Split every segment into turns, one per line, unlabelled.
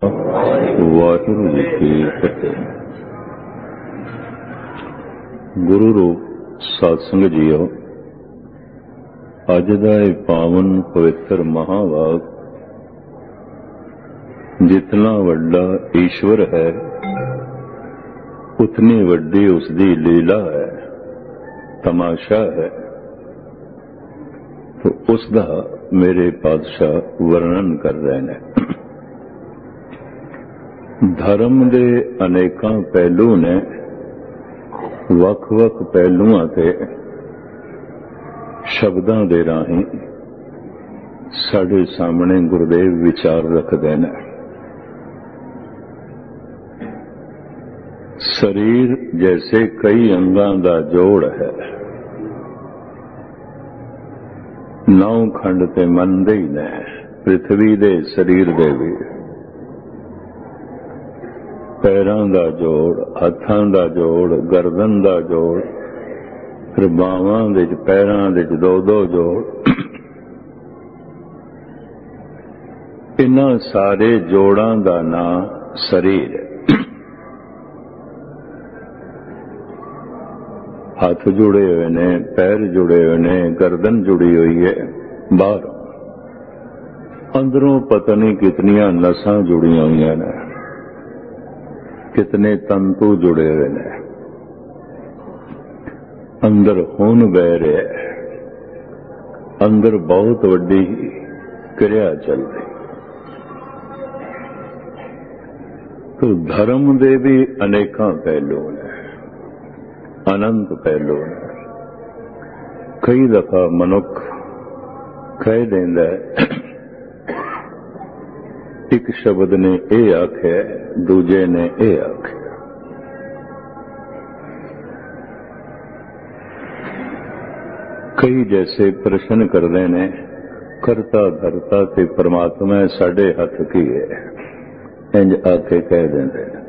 ਵਾਹਿਗੁਰੂ ਜੀ ਕੀ ਫਤਿਹ। ਗੁਰੂ ਰੂਪ ਸਾਧ ਸੰਗਤ ਜੀਓ, ਅੱਜ ਦਾ ਇਹ ਪਾਵਨ ਪਵਿੱਤਰ ਮਹਾਵਾਕ, ਜਿਤਨਾ ਵੱਡਾ ਈਸ਼ਵਰ ਹੈ ਉਤਨੀ ਵੱਡੀ ਉਸਦੀ ਲੀਲਾ ਹੈ, ਤਮਾਸ਼ਾ ਹੈ। तो उसका मेरे पातशाह वर्णन कर रहे हैं। धर्म के अनेकों पहलू ने वख-वख पहलुआं ते शब्दां दे राहीं साडे सामने गुरुदेव विचार रखते हैं। शरीर जैसे कई अंगां दा जोड़ है, नौ खंड ते मनदे ही ने, पृथ्वी दे शरीर दे भी, पैरां दा जोड़, हत्थां दा जोड़, गर्दन दा जोड़, फिर बावां दे पैरां दे दो जोड़। इन्हां सारे जोड़ां दा नाम शरीर है। हाथ जुड़े हुए ने, पैर जुड़े हुए ने, गर्दन जुड़ी हुई है। बाहर अंदरों पता नहीं कितनियां नसां जुड़ियां हुई ने, कितने तंतु जुड़े हुए ने। अंदर खून बह रहा है, अंदर बहुत वड्डी क्रिया चल रही। तो धर्म दे भी अनेकां पहलू ने, अनंत पहलू ने। कई दफा मनुख कह देंदा है, एक शब्द ने यह आख्या, दूजे ने यह आख्या। कई जैसे प्रश्न करते ने, करता धरता ते परमात्मा साडे हथ की है, इंज आके कह देंदे ने।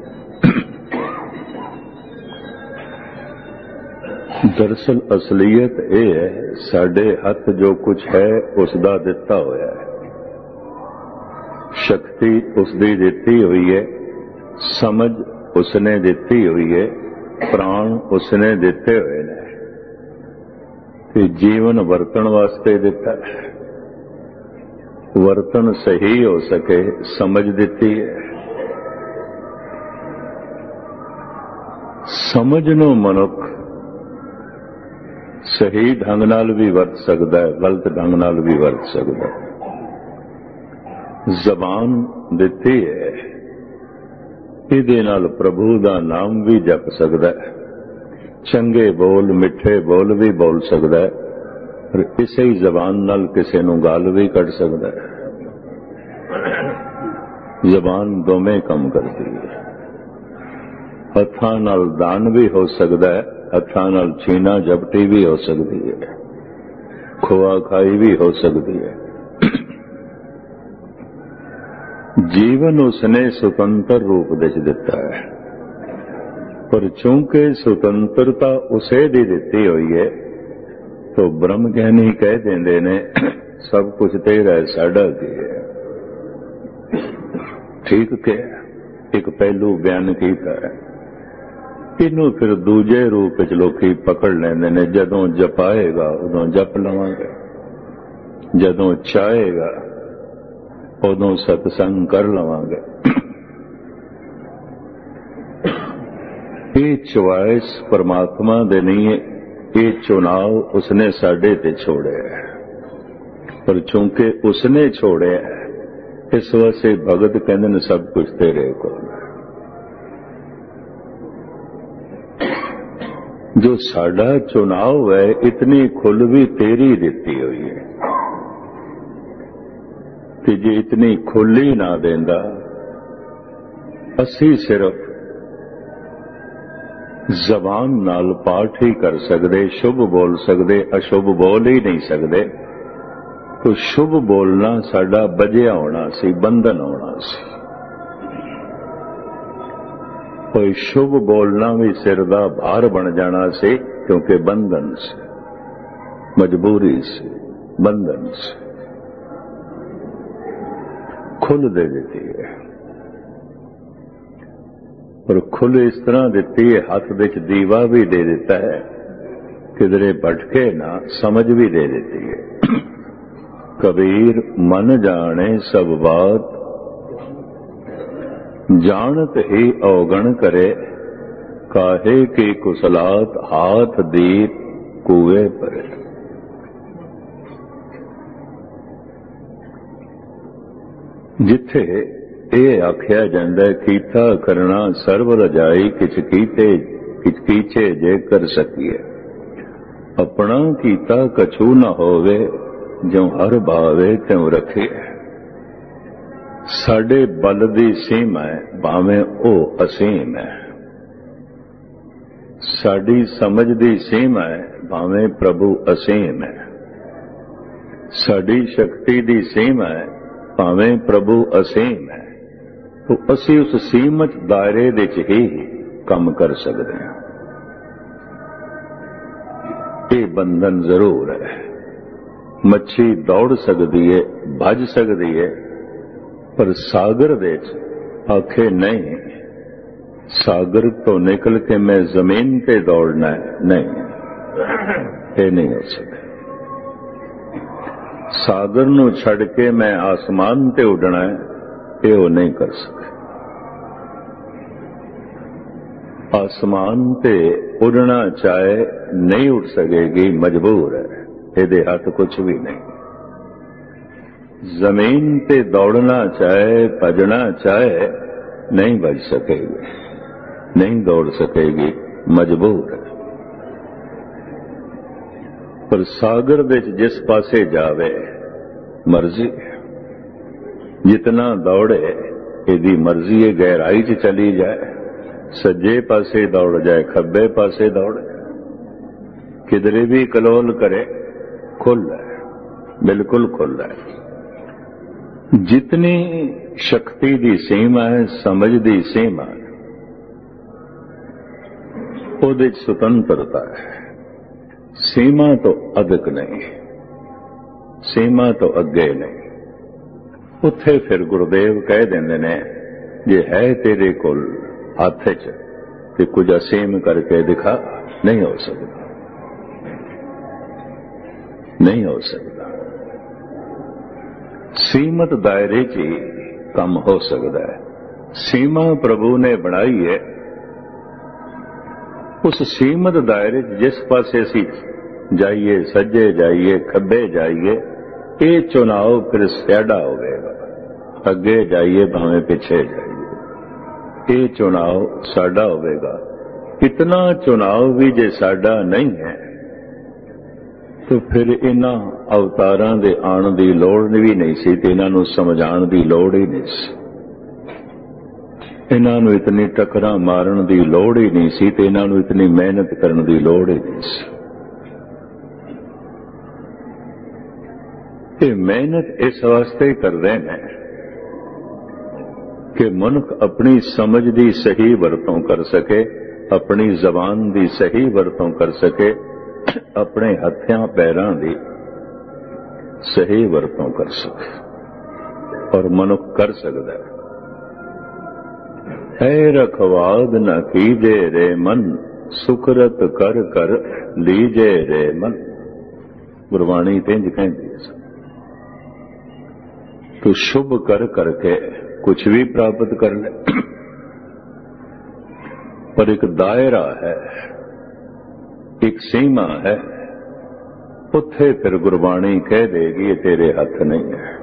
दरअसल असलियत यह है, साडे हथ जो कुछ है उसका दिता होया है, शक्ति उसकी दिती हुई है, समझ उसने दिती हुई है, प्राण उसने दिते हुए ने, कि जीवन वर्तन वास्ते दिता है। वर्तन सही हो सके समझ दिती है। समझनो मनुख सही ढंग नाल भी वरत सकता है, गलत ढंग नाल भी वरत सकता है। जबान दिती है, इहदे नाल प्रभु का नाम भी जप सकता है, चंगे बोल मिठे बोल भी बोल सकता है, और इसे ही जबान नाल किसी नूं गाल भी कढ़ सकता है। जबान दोवें काम करती है। हत्थां नाल दान भी हो सकता है, हत्थां नाल छीना झपटी भी हो सकती है, खोआ खाई भी हो सकती है। जीवन उसने स्वतंत्र रूप विच दिता है, पर चूंकि स्वतंत्रता उसे दी दिती हुई है, तो ब्रह्म ज्ञानी कह देंदे ने, सब कुछ तेरा है, साडा की है। ठीक के एक पहलू बयान किया है। इनू फिर दूजे रूप च लोकी पकड़ लेंदे ने। जदों जपाएगा उदों जप लवांगे, जदों चाहेगा उदों सत्संग कर लवांगे। ये चॉइस परमात्मा दे नहीं है, ये चुनाव उसने साडे ते छोड़े है। पर चूंकि उसने छोड़े है, इस वास्ते भगत कहंदे ने सब कुछ तेरे कोल। जो साडा चुनाव है, इतनी खुल भी तेरी दिती हुई है, कि जे इतनी खुल ही ना देंदा, असी सिर्फ जबान नाल पाठ ही कर सकते, शुभ बोल सकते, अशुभ बोल ही नहीं सकते। तो शुभ बोलना साडा बजिया होना सी, बंधन होना सी। कोई शुभ बोलना भी सिर दा भार बन जाना से, क्योंकि बंधन से, मजबूरी से, बंधन से खुल दे देती है। पर खुल इस तरह दिती है, हाथ विच दीवा भी दे देता है, किधरे भटके ना, समझ भी दे देती है। कबीर मन जाने सब बात, जानत ही अवगण करे, काहे की कुशलात हाथ दीप कुए पर। जिथे ਇਹ ਆਖਿਆ ਜਾਂਦਾ ਕੀਤਾ ਕਰਨਾ ਸਰਬ ਰਜਾਈ, ਕਿਛ ਕੀਤੇ ਕਿਛ ਕੀਛੇ ਜੇ ਕਰ ਸਕੀਏ। ਆਪਣਾ ਕੀਤਾ ਕਛੂ ਨਾ ਹੋਵੇ, ਜਿਉ ਹਰ ਭਾਵੇ ਤਿਉ ਰੱਖੇ। ਸਾਡੇ ਬਲ ਦੀ ਸੀਮਾ ਹੈ, ਭਾਵੇਂ ਉਹ ਅਸੀਮ ਹੈ। ਸਾਡੀ ਸਮਝ ਦੀ ਸੀਮਾ ਹੈ, ਭਾਵੇਂ ਪ੍ਰਭੂ ਅਸੀਮ ਹੈ। ਸਾਡੀ ਸ਼ਕਤੀ ਦੀ ਸੀਮਾ ਹੈ, ਭਾਵੇਂ ਪ੍ਰਭੂ ਅਸੀਮ ਹੈ। तो असी उस सीमित दायरे दे च ही काम कर सकते हैं। ये बंधन जरूर है। मच्छी दौड़ सकती है, भज सकती है, पर सागर दे च आखे नहीं, सागर तो निकल के मैं जमीन पे दौड़ना है, नहीं, ये नहीं हो सकता। सागर नूं छड़ के मैं आसमान ते उड़ना है, ये वो नहीं कर सके। आसमान पे उड़ना चाहे नहीं उड़ सकेगी, मजबूर है, ਇਹਦੇ हथ कुछ भी नहीं। जमीन पे दौड़ना चाहे, भजना चाहे, नहीं भज सकेगी, नहीं दौड़ सकेगी, मजबूर है। पर सागर विच जिस पासे जावे मर्जी है। जितना दौड़े यदि मर्जी है, गहराई च चली जाए, सज्जे पासे दौड़ जाए, खब्बे पासे दौड़े, किधरे भी कलोल करे, खुल है, बिल्कुल खुल है। जितनी शक्ति दी सीमा है, समझ दी सीमा है, उहदे च सुतंत्रता है। सीमा तो अधिक नहीं, सीमा तो अगे नहीं। उत्थे फिर गुरुदेव कह देंदे ने, जे है तेरे कोल हथ च ते कुछ असीम करके दिखा, नहीं हो सकता, नहीं हो सकता। सीमित दायरे च ही काम हो सकता है। सीमा प्रभु ने बनाई है, उस सीमित दायरे च जिस पासे असी जाइए, सज्जे जाइए, खब्बे जाइए, ये चुनाव फिर साडा होवेगा। अगे जाइए भावें पिछे जाइए, ये चुनाव साडा होवेगा। इतना चुनाव भी जे साडा नहीं है, तो फिर इन्हां अवतारां दे आण दी लोड़ भी नहीं सी, ते इन्हां नूं समझाण दी लोड़ ही नहीं सी। इन्हां नूं इतनी टकरां मारन दी लोड़ ही नहीं सी, ते इन्हां नूं इतनी मेहनत करन दी लोड़ ही नहीं सी। ये मेहनत इस वास्ते करदे ने कि मनुख अपनी समझ दी सही वरतों कर सके, अपनी जबान दी सही वरतों कर सके, अपने हत्थां पैरां दी सही वरतों कर सके। और मनुख कर सकता है। रखवाद न कीजे रे मन, सुकरत कर कर लीजे रे मन। गुरबाणी इंज कहती है, तो शुभ कर करके कुछ भी प्राप्त कर ले, पर एक दायरा है, एक सीमा है, उत्थे फिर गुरबाणी कह देगी ये तेरे हथ नहीं है।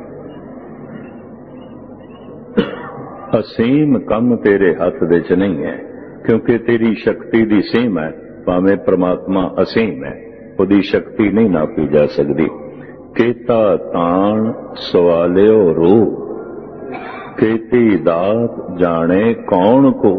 असीम कम तेरे हथ दे च नहीं है, क्योंकि तेरी शक्ति दी सीमा है। भावें परमात्मा असीम है, उहदी शक्ति नहीं नापी जा सकती। केता ताण सवालियो रूप, केती दात जाने कौन को।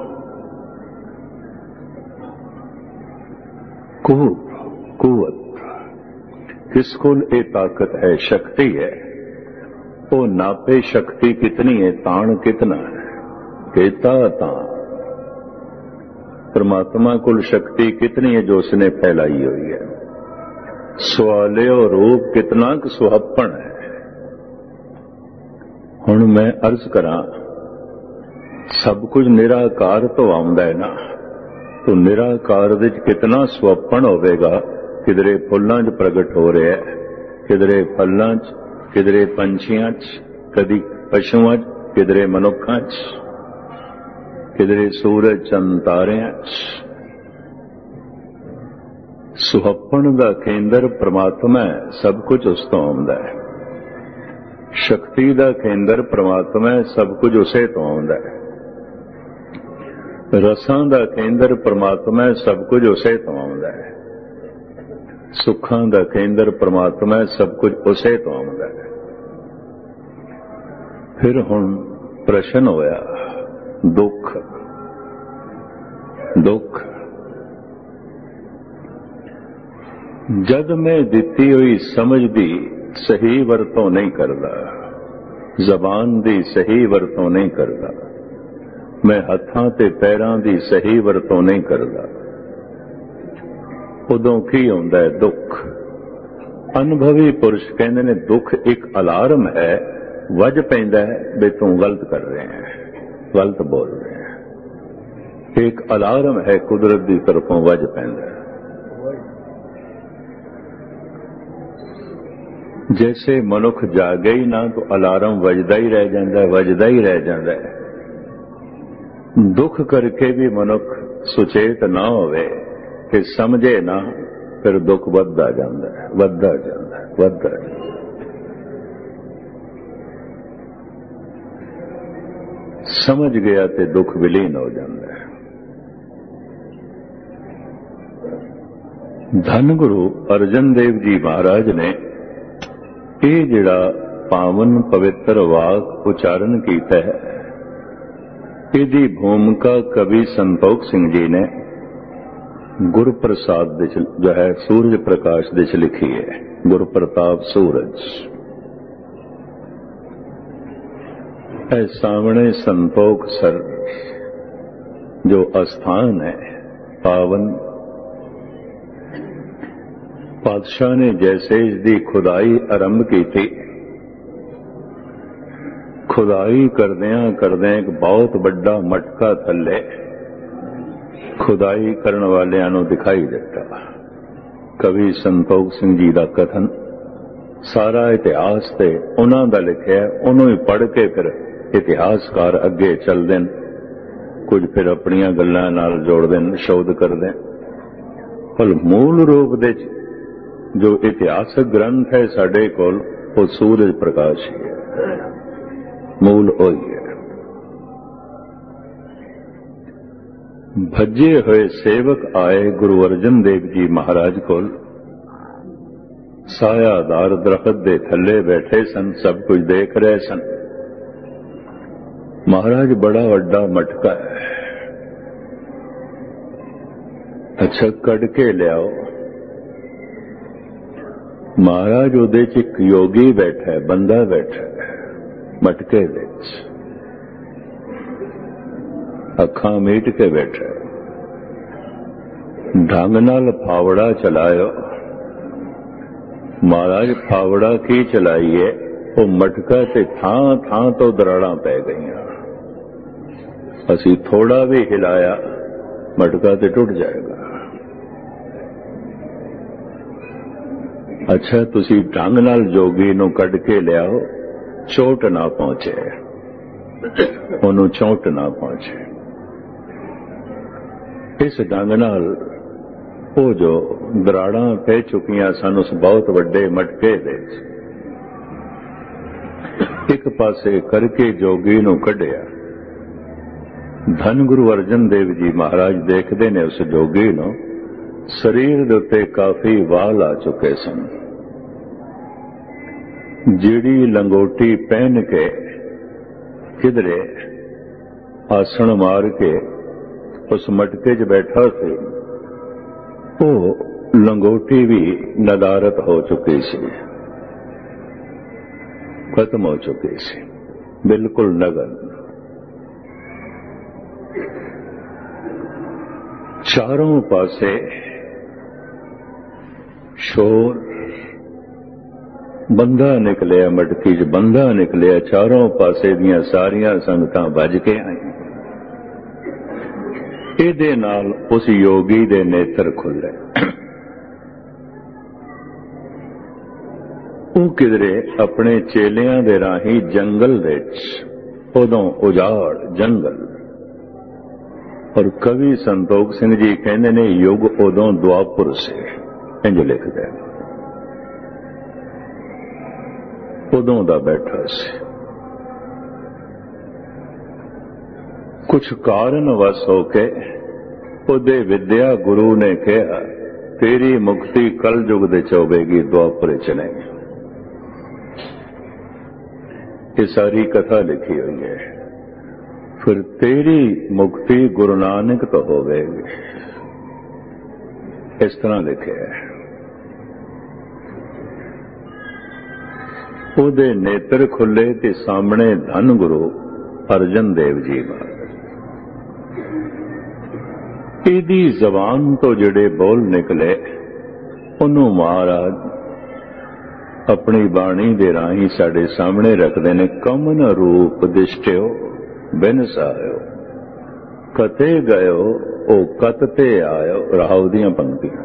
कुवत किसको ये ताकत है, शक्ति है, वो नापे शक्ति कितनी है, ताण कितना है। केता ताण, परमात्मा को शक्ति कितनी है जो उसने फैलाई हुई है। सवालियो रूप कितना क सुहप्पण है। हुण मैं अर्ज करा सब कुछ निराकार तो आउंदा है ना, तो निराकार दे कितना स्वप्न होवेगा। किधरे फुल्लां च प्रगट हो रहा है, किधरे फलां च, किधरे पंछियां च, कदी पशुआं च, किधरे मनुखां च, किधरे सूरज चंद तारियां च। सुहपण दा केंद्र परमात्मा है, सब कुछ उस तो आउंदा है। शक्ति दा केंद्र परमात्मा है, सब कुछ उसे तो आउंदा है। रसां दा केंद्र परमात्मा है, सब कुछ उसे तो आउंदा है। सुखां दा केंद्र परमात्मा है, सब कुछ उसे तो आउंदा है। फिर हुण प्रश्न होया दुख, दुख जद मैं दिती हुई समझ दी सही वरतों नहीं करदा, जबान दी सही वरतों नहीं करदा, मैं हत्थां ते पैरां दी सही वरतों नहीं करदा, उदों की आउंदा है दुख। अनुभवी पुरुष कहंदे ने दुख एक अलार्म है, वज पैंदा है भी तू गलत कर रहे हैं, गलत बोल रहे हैं। एक अलार्म है कुदरत की तरफों वज पैंदा है। जैसे मनुख जागे ही ना तो अलार्म वजदा ही रह जाता है, वजदा ही रह जाता है। दुख करके भी मनुख सुचेत ना होवे कि समझे ना, फिर दुख वधदा जांदा है, वधदा जांदा है, वधदा जांदा है। समझ गया तो दुख विलीन हो जाता है। धन गुरु अर्जन देव जी महाराज ने ये जिहड़ा पावन पवित्र वाक उच्चारण कीता है, इसकी भूमिका कवि संतोख सिंह जी ने गुरप्रसाद जो है सूरज प्रकाश दिश लिखी है। गुरप्रताप सूरज ऐ सामने संतोख सर जो अस्थान है पावन, पातशाह ने जैसे इसकी खुदाई आरंभ की थी, खुदाई करदियां करदियां एक बहुत बड़ा मटका थले खुदाई करने वालियां नूं दिखाई दिता। कवि संतोख सिंह जी का कथन सारा इतिहास ते उन्हां दा लिखिआ, उन्हों ही पढ़ के फिर इतिहासकार अगे चलते हैं, कुछ फिर अपनियां गल्लां नाल जोड़ते हैं, शोध करते हैं। पर मूल रूप दे जो इतिहासक ग्रंथ है साडे कोल वो सूरज प्रकाश ही है, मूल वही है। भजे हुए सेवक आए गुरु अर्जन देव जी महाराज कोल, सायादार दरखत दे थले बैठे सन, सब कुछ देख रहे सन। महाराज बड़ा वड्डा मटका है, अच्छा कड़ के लियाओ। महाराज उहदे च एक योगी बैठा है, बंदा बैठा है मटके विच, अखां मीट के बैठा है। ढंग नाल फावड़ा चलायो। महाराज फावड़ा की चलाइए, वो मटका ते थां थां तो दराड़ां पै गईयां। असी थोड़ा भी हिलाया मटका ते टुट जाएगा। अच्छा तुसी ढंग नाल जोगी नूं कढ के लियाओ, चोट ना पहुंचे, ओनू चोट ना पहुंचे। इस ढंग नाल वो जो दराड़ां पै चुकियां सन उस बहुत वड्डे मटके दे एक पासे करके जोगी नूं कढिया। धन गुरु अर्जन देव जी महाराज देखते ने उस जोगी नूं, शरीर दे उत्ते काफी वाल आ चुके सन। जीड़ी लंगोटी पहन के किधरे आसन मार के उस मटके च बैठा सी, वो लंगोटी भी नदारत हो चुकी सी, खत्म हो चुकी सी, बिल्कुल नगन। चारों पासे शोर, बंदा निकलिया, मटकी च बंदा निकलिया, चारों पासे दियां सारियां संगतां भज के आई। ਇਹਦੇ ਨਾਲ ਉਸ ਯੋਗੀ ਦੇ ਨੇਤਰ ਖੁੱਲੇ। ਉਹ ਕਿਧਰੇ ਆਪਣੇ ਚੇਲਿਆਂ ਦੇ ਰਾਹੀਂ ਜੰਗਲ ਵਿੱਚ, ਉਦੋਂ ਉਜਾੜ ਜੰਗਲ, ਔਰ ਕਵੀ ਸੰਤੋਖ ਸਿੰਘ ਜੀ ਕਹਿੰਦੇ ਨੇ ਯੁੱਗ ਉਦੋਂ ਦੁਆਪੁਰ ਸੀ, ਇੰਜ ਲਿਖਦੇ, ਉਦੋਂ ਦਾ ਬੈਠਾ ਸੀ। ਕੁਛ ਕਾਰਨ ਵਸ ਹੋ ਕੇ ਉਹਦੇ ਵਿਦਿਆ ਗੁਰੂ ਨੇ ਕਿਹਾ ਤੇਰੀ ਮੁਕਤੀ ਕਲ ਯੁਗ ਦੇ ਚ ਹੋਵੇਗੀ, ਦੁਆਪਰ ਚ ਨਹੀਂ। ਇਹ ਸਾਰੀ ਕਥਾ ਲਿਖੀ ਹੋਈ ਹੈ। ਫਿਰ ਤੇਰੀ ਮੁਕਤੀ ਗੁਰੂ ਨਾਨਕ ਤੋਂ ਹੋਵੇਗੀ, ਇਸ ਤਰ੍ਹਾਂ ਲਿਖਿਆ ਹੈ। ਉਹਦੇ ਨੇਤਰ ਖੁੱਲੇ ਤੇ ਸਾਹਮਣੇ ਧੰਨ ਗੁਰੂ ਅਰਜਨ ਦੇਵ ਜੀ ਮਹਾਰਾਜ, ਇਹਦੀ ਜ਼ਬਾਨ ਤੋਂ ਜਿਹੜੇ ਬੋਲ ਨਿਕਲੇ ਉਹਨੂੰ ਮਹਾਰਾਜ ਆਪਣੀ ਬਾਣੀ ਦੇ ਰਾਹੀਂ ਸਾਡੇ ਸਾਹਮਣੇ ਰੱਖਦੇ ਨੇ। ਕਮਨ ਰੂਪ ਦਿਸ਼ਟਿਓ ਬਿਨ ਸਾਇਓ, ਕਤੇ ਗਇਓ ਉਹ ਕਤ ਤੇ ਆਇਓ। ਰਾਹੂ ਦੀਆਂ ਪੰਕਤੀਆਂ।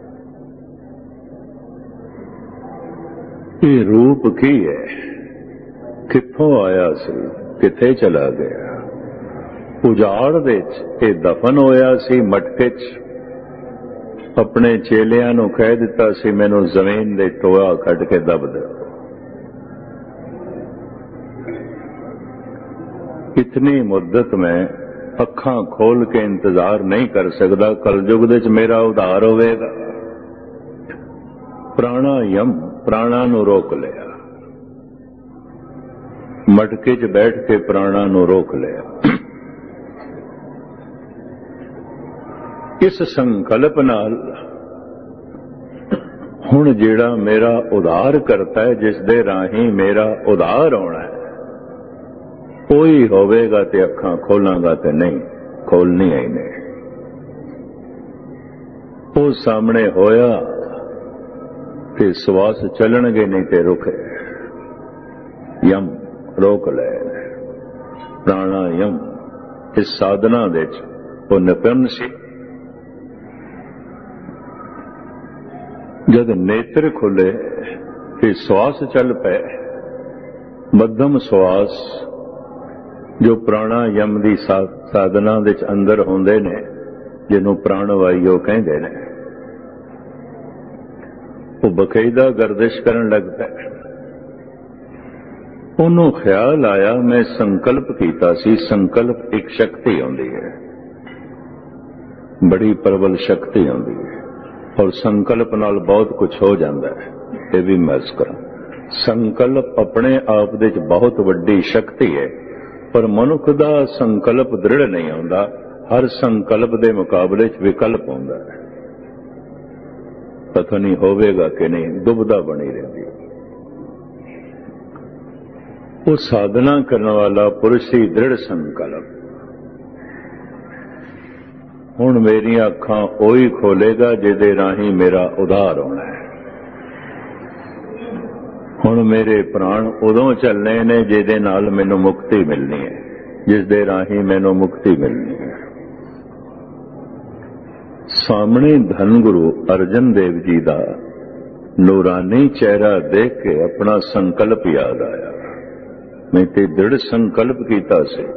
ਇਹ ਰੂਪ ਕੀ ਹੈ, ਕਿੱਥੋਂ ਆਇਆ ਸੀ, ਕਿੱਥੇ ਚਲਾ ਗਿਆ? ਉਜਾੜ ਵਿੱਚ ਇਹ ਦਫਨ ਹੋਇਆ ਸੀ ਮਟਕੇ 'ਚ। ਆਪਣੇ ਚੇਲਿਆਂ ਨੂੰ ਕਹਿ ਦਿੱਤਾ ਸੀ ਮੈਨੂੰ ਜ਼ਮੀਨ ਦੇ ਟੋਆ ਕੱਢ ਕੇ ਦਬ ਦਿਓ। ਇਤਨੀ ਮੁੱਦਤ ਮੈਂ ਅੱਖਾਂ ਖੋਲ ਕੇ ਇੰਤਜ਼ਾਰ ਨਹੀਂ ਕਰ ਸਕਦਾ, ਕਲਯੁਗ ਦੇ 'ਚ ਮੇਰਾ ਉਧਾਰ ਹੋਵੇਗਾ। ਪ੍ਰਾਣਾਯਮ, ਪ੍ਰਾਣਾ ਨੂੰ ਰੋਕ ਲਿਆ, ਮਟਕੇ 'ਚ ਬੈਠ ਕੇ ਪ੍ਰਾਣਾ ਨੂੰ ਰੋਕ ਲਿਆ। ਇਸ ਸੰਕਲਪ ਨਾਲ ਹੁਣ ਜਿਹੜਾ ਮੇਰਾ ਉਧਾਰ ਕਰਤਾ ਹੈ, ਜਿਸ ਦੇ ਰਾਹੀਂ ਮੇਰਾ ਉਧਾਰ ਹੋਣਾ ਹੈ, ਉਹੀ ਹੋਵੇਗਾ ਤੇ ਅੱਖਾਂ ਖੋਲਾਂਗਾ ਤੇ ਨਹੀਂ ਖੋਲਣੀਆਂ ਹੀ ਨੇ। ਉਹ ਸਾਹਮਣੇ ਹੋਇਆ ਤੇ ਸਵਾਸ ਚੱਲਣਗੇ, ਨਹੀਂ ਤੇ ਰੁਕੇ। ਯਮ ਰੋਕ ਲੈ, ਪ੍ਰਾਣਾਯਮ ਇਸ ਸਾਧਨਾ ਦੇ ਵਿੱਚ ਉਹ ਨਿਪੁੰਨ ਸੀ। ਜਦ ਨੇਤਰ ਖੁੱਲੇ ਤੇ ਸਵਾਸ ਚੱਲ ਪਏ। ਮੱਧਮ ਸਵਾਸ ਜੋ ਪ੍ਰਾਣਾਯਮ ਦੀ ਸਾਧਨਾ ਦੇ ਅੰਦਰ ਹੁੰਦੇ ਨੇ, ਜਿਹਨੂੰ ਪ੍ਰਾਣ ਵਾਯੂ ਕਹਿੰਦੇ ਨੇ, ਉਹ ਬਕਾਇਦਾ ਗਰਦਿਸ਼ ਕਰਨ ਲੱਗ ਪਏ। ਉਹਨੂੰ ਖਿਆਲ ਆਇਆ ਮੈਂ ਸੰਕਲਪ ਕੀਤਾ ਸੀ। ਸੰਕਲਪ ਇੱਕ ਸ਼ਕਤੀ ਹੁੰਦੀ ਹੈ, ਬੜੀ ਪ੍ਰਬਲ ਸ਼ਕਤੀ ਹੁੰਦੀ ਹੈ, ਔਰ ਸੰਕਲਪ ਨਾਲ ਬਹੁਤ ਕੁਝ ਹੋ ਜਾਂਦਾ ਹੈ। ਇਹ ਵੀ ਮਹਿਸ ਕਰਾਂ, ਸੰਕਲਪ ਆਪਣੇ ਆਪ ਦੇ ਵਿੱਚ ਬਹੁਤ ਵੱਡੀ ਸ਼ਕਤੀ ਹੈ, ਪਰ ਮਨੁੱਖ ਦਾ ਸੰਕਲਪ ਦ੍ਰਿੜ ਨਹੀਂ ਹੁੰਦਾ। ਹਰ ਸੰਕਲਪ ਦੇ ਮੁਕਾਬਲੇ 'ਚ ਵਿਕਲਪ ਹੁੰਦਾ ਹੈ। ਪਤਾ ਨਹੀਂ ਹੋਵੇਗਾ ਕਿ ਨਹੀਂ, ਦੁਬਦਾ ਬਣੀ ਰਹਿੰਦੀ। ਉਹ ਸਾਧਨਾ ਕਰਨ ਵਾਲਾ ਪੁਰਸ਼ ਹੀ ਦ੍ਰਿੜ ਸੰਕਲਪ। ਹੁਣ ਮੇਰੀਆਂ ਅੱਖਾਂ ਉਹੀ ਖੋਲੇਗਾ ਜਿਹਦੇ ਰਾਹੀਂ ਮੇਰਾ ਉਧਾਰ ਹੋਣਾ ਹੈ। ਹੁਣ ਮੇਰੇ ਪ੍ਰਾਣ ਉਦੋਂ ਚੱਲਣੇ ਨੇ ਜਿਹਦੇ ਨਾਲ ਮੈਨੂੰ ਮੁਕਤੀ ਮਿਲਣੀ ਹੈ, ਜਿਸ ਦੇ ਰਾਹੀਂ ਮੈਨੂੰ ਮੁਕਤੀ ਮਿਲਣੀ ਹੈ। ਸਾਹਮਣੇ ਧੰਨ ਗੁਰੂ ਅਰਜਨ ਦੇਵ ਜੀ ਦਾ ਨੂਰਾਨੀ ਚਿਹਰਾ ਦੇਖ ਕੇ ਆਪਣਾ ਸੰਕਲਪ ਯਾਦ ਆਇਆ। ਮੈਂ ਤੇ ਦ੍ਰਿੜ ਸੰਕਲਪ ਕੀਤਾ ਸੀ,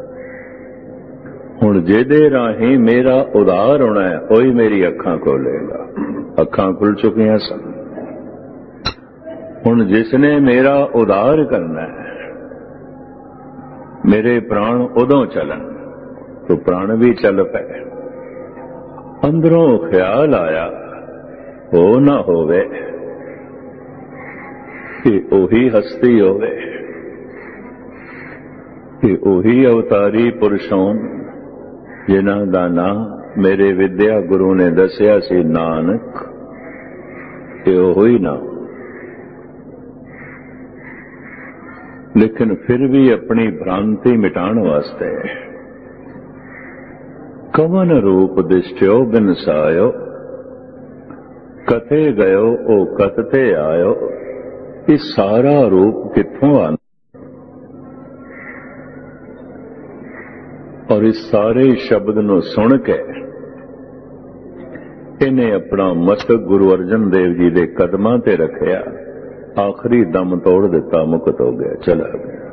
ਹੁਣ ਜਿਹਦੇ ਰਾਹੀਂ ਮੇਰਾ ਉਧਾਰ ਹੋਣਾ ਹੈ ਉਹੀ ਮੇਰੀ ਅੱਖਾਂ ਖੋਲੇਗਾ। ਅੱਖਾਂ ਖੁੱਲ ਚੁੱਕੀਆਂ ਸਨ। ਹੁਣ ਜਿਸ ਨੇ ਮੇਰਾ ਉਧਾਰ ਕਰਨਾ ਹੈ, ਮੇਰੇ ਪ੍ਰਾਣ ਉਦੋਂ ਚੱਲਣ तो प्राण भी चल पे। अंदरों ख्याल आया हो ना होवे कि ओही हस्ती होवे, कि ओही अवतारी पुरुषों जिन्हां दा नाम मेरे विद्या गुरु ने दसिया सी नानक, कि ओही नाम। लेकिन फिर भी अपनी भ्रांति मिटाण वास्ते कवन रूप दिष्टयो बिन सायो, कथे गयो ओ कतते आयो। ये सारा रूप कित्थों आना और इस सारे शब्द नूं सुन के इन्हें अपना मस्तक गुरु अर्जन देव जी के कदमां ते रखिया, आखिरी दम तोड़ दिता, मुक्त हो गया, चला गया।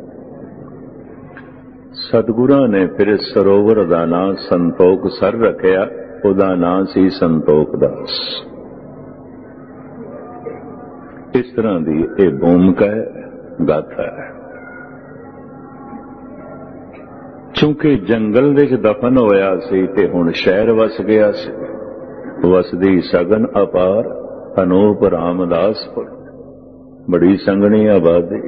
सतगुरां ने फिर इस सरोवर का नाम संतोख सर रखिया, उदा नाम सी संतोख दास। इस तरह की यह भूमिका है, गाथा है। चूंकि जंगल विच दफन होया सी ते हुण शहर वस गया सी, वसदी सगन अपार अनूप रामदासपुर, बड़ी संगनी आबादी।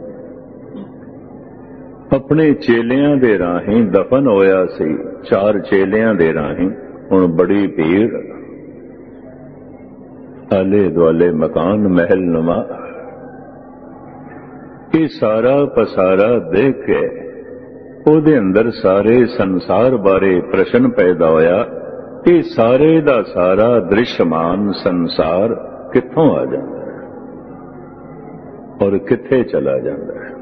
अपने चेलियां दे राही दफन होया सी, 4 चेलियां दे राही हुण बड़ी भीड़, आले दुआले मकान महल नुमा। ये सारा पसारा देख के ਉਹਦੇ अंदर सारे संसार बारे प्रश्न पैदा होया कि सारे दा सारा दृश्यमान संसार कित्थों आ जाता है और कित्थे चला जाता है।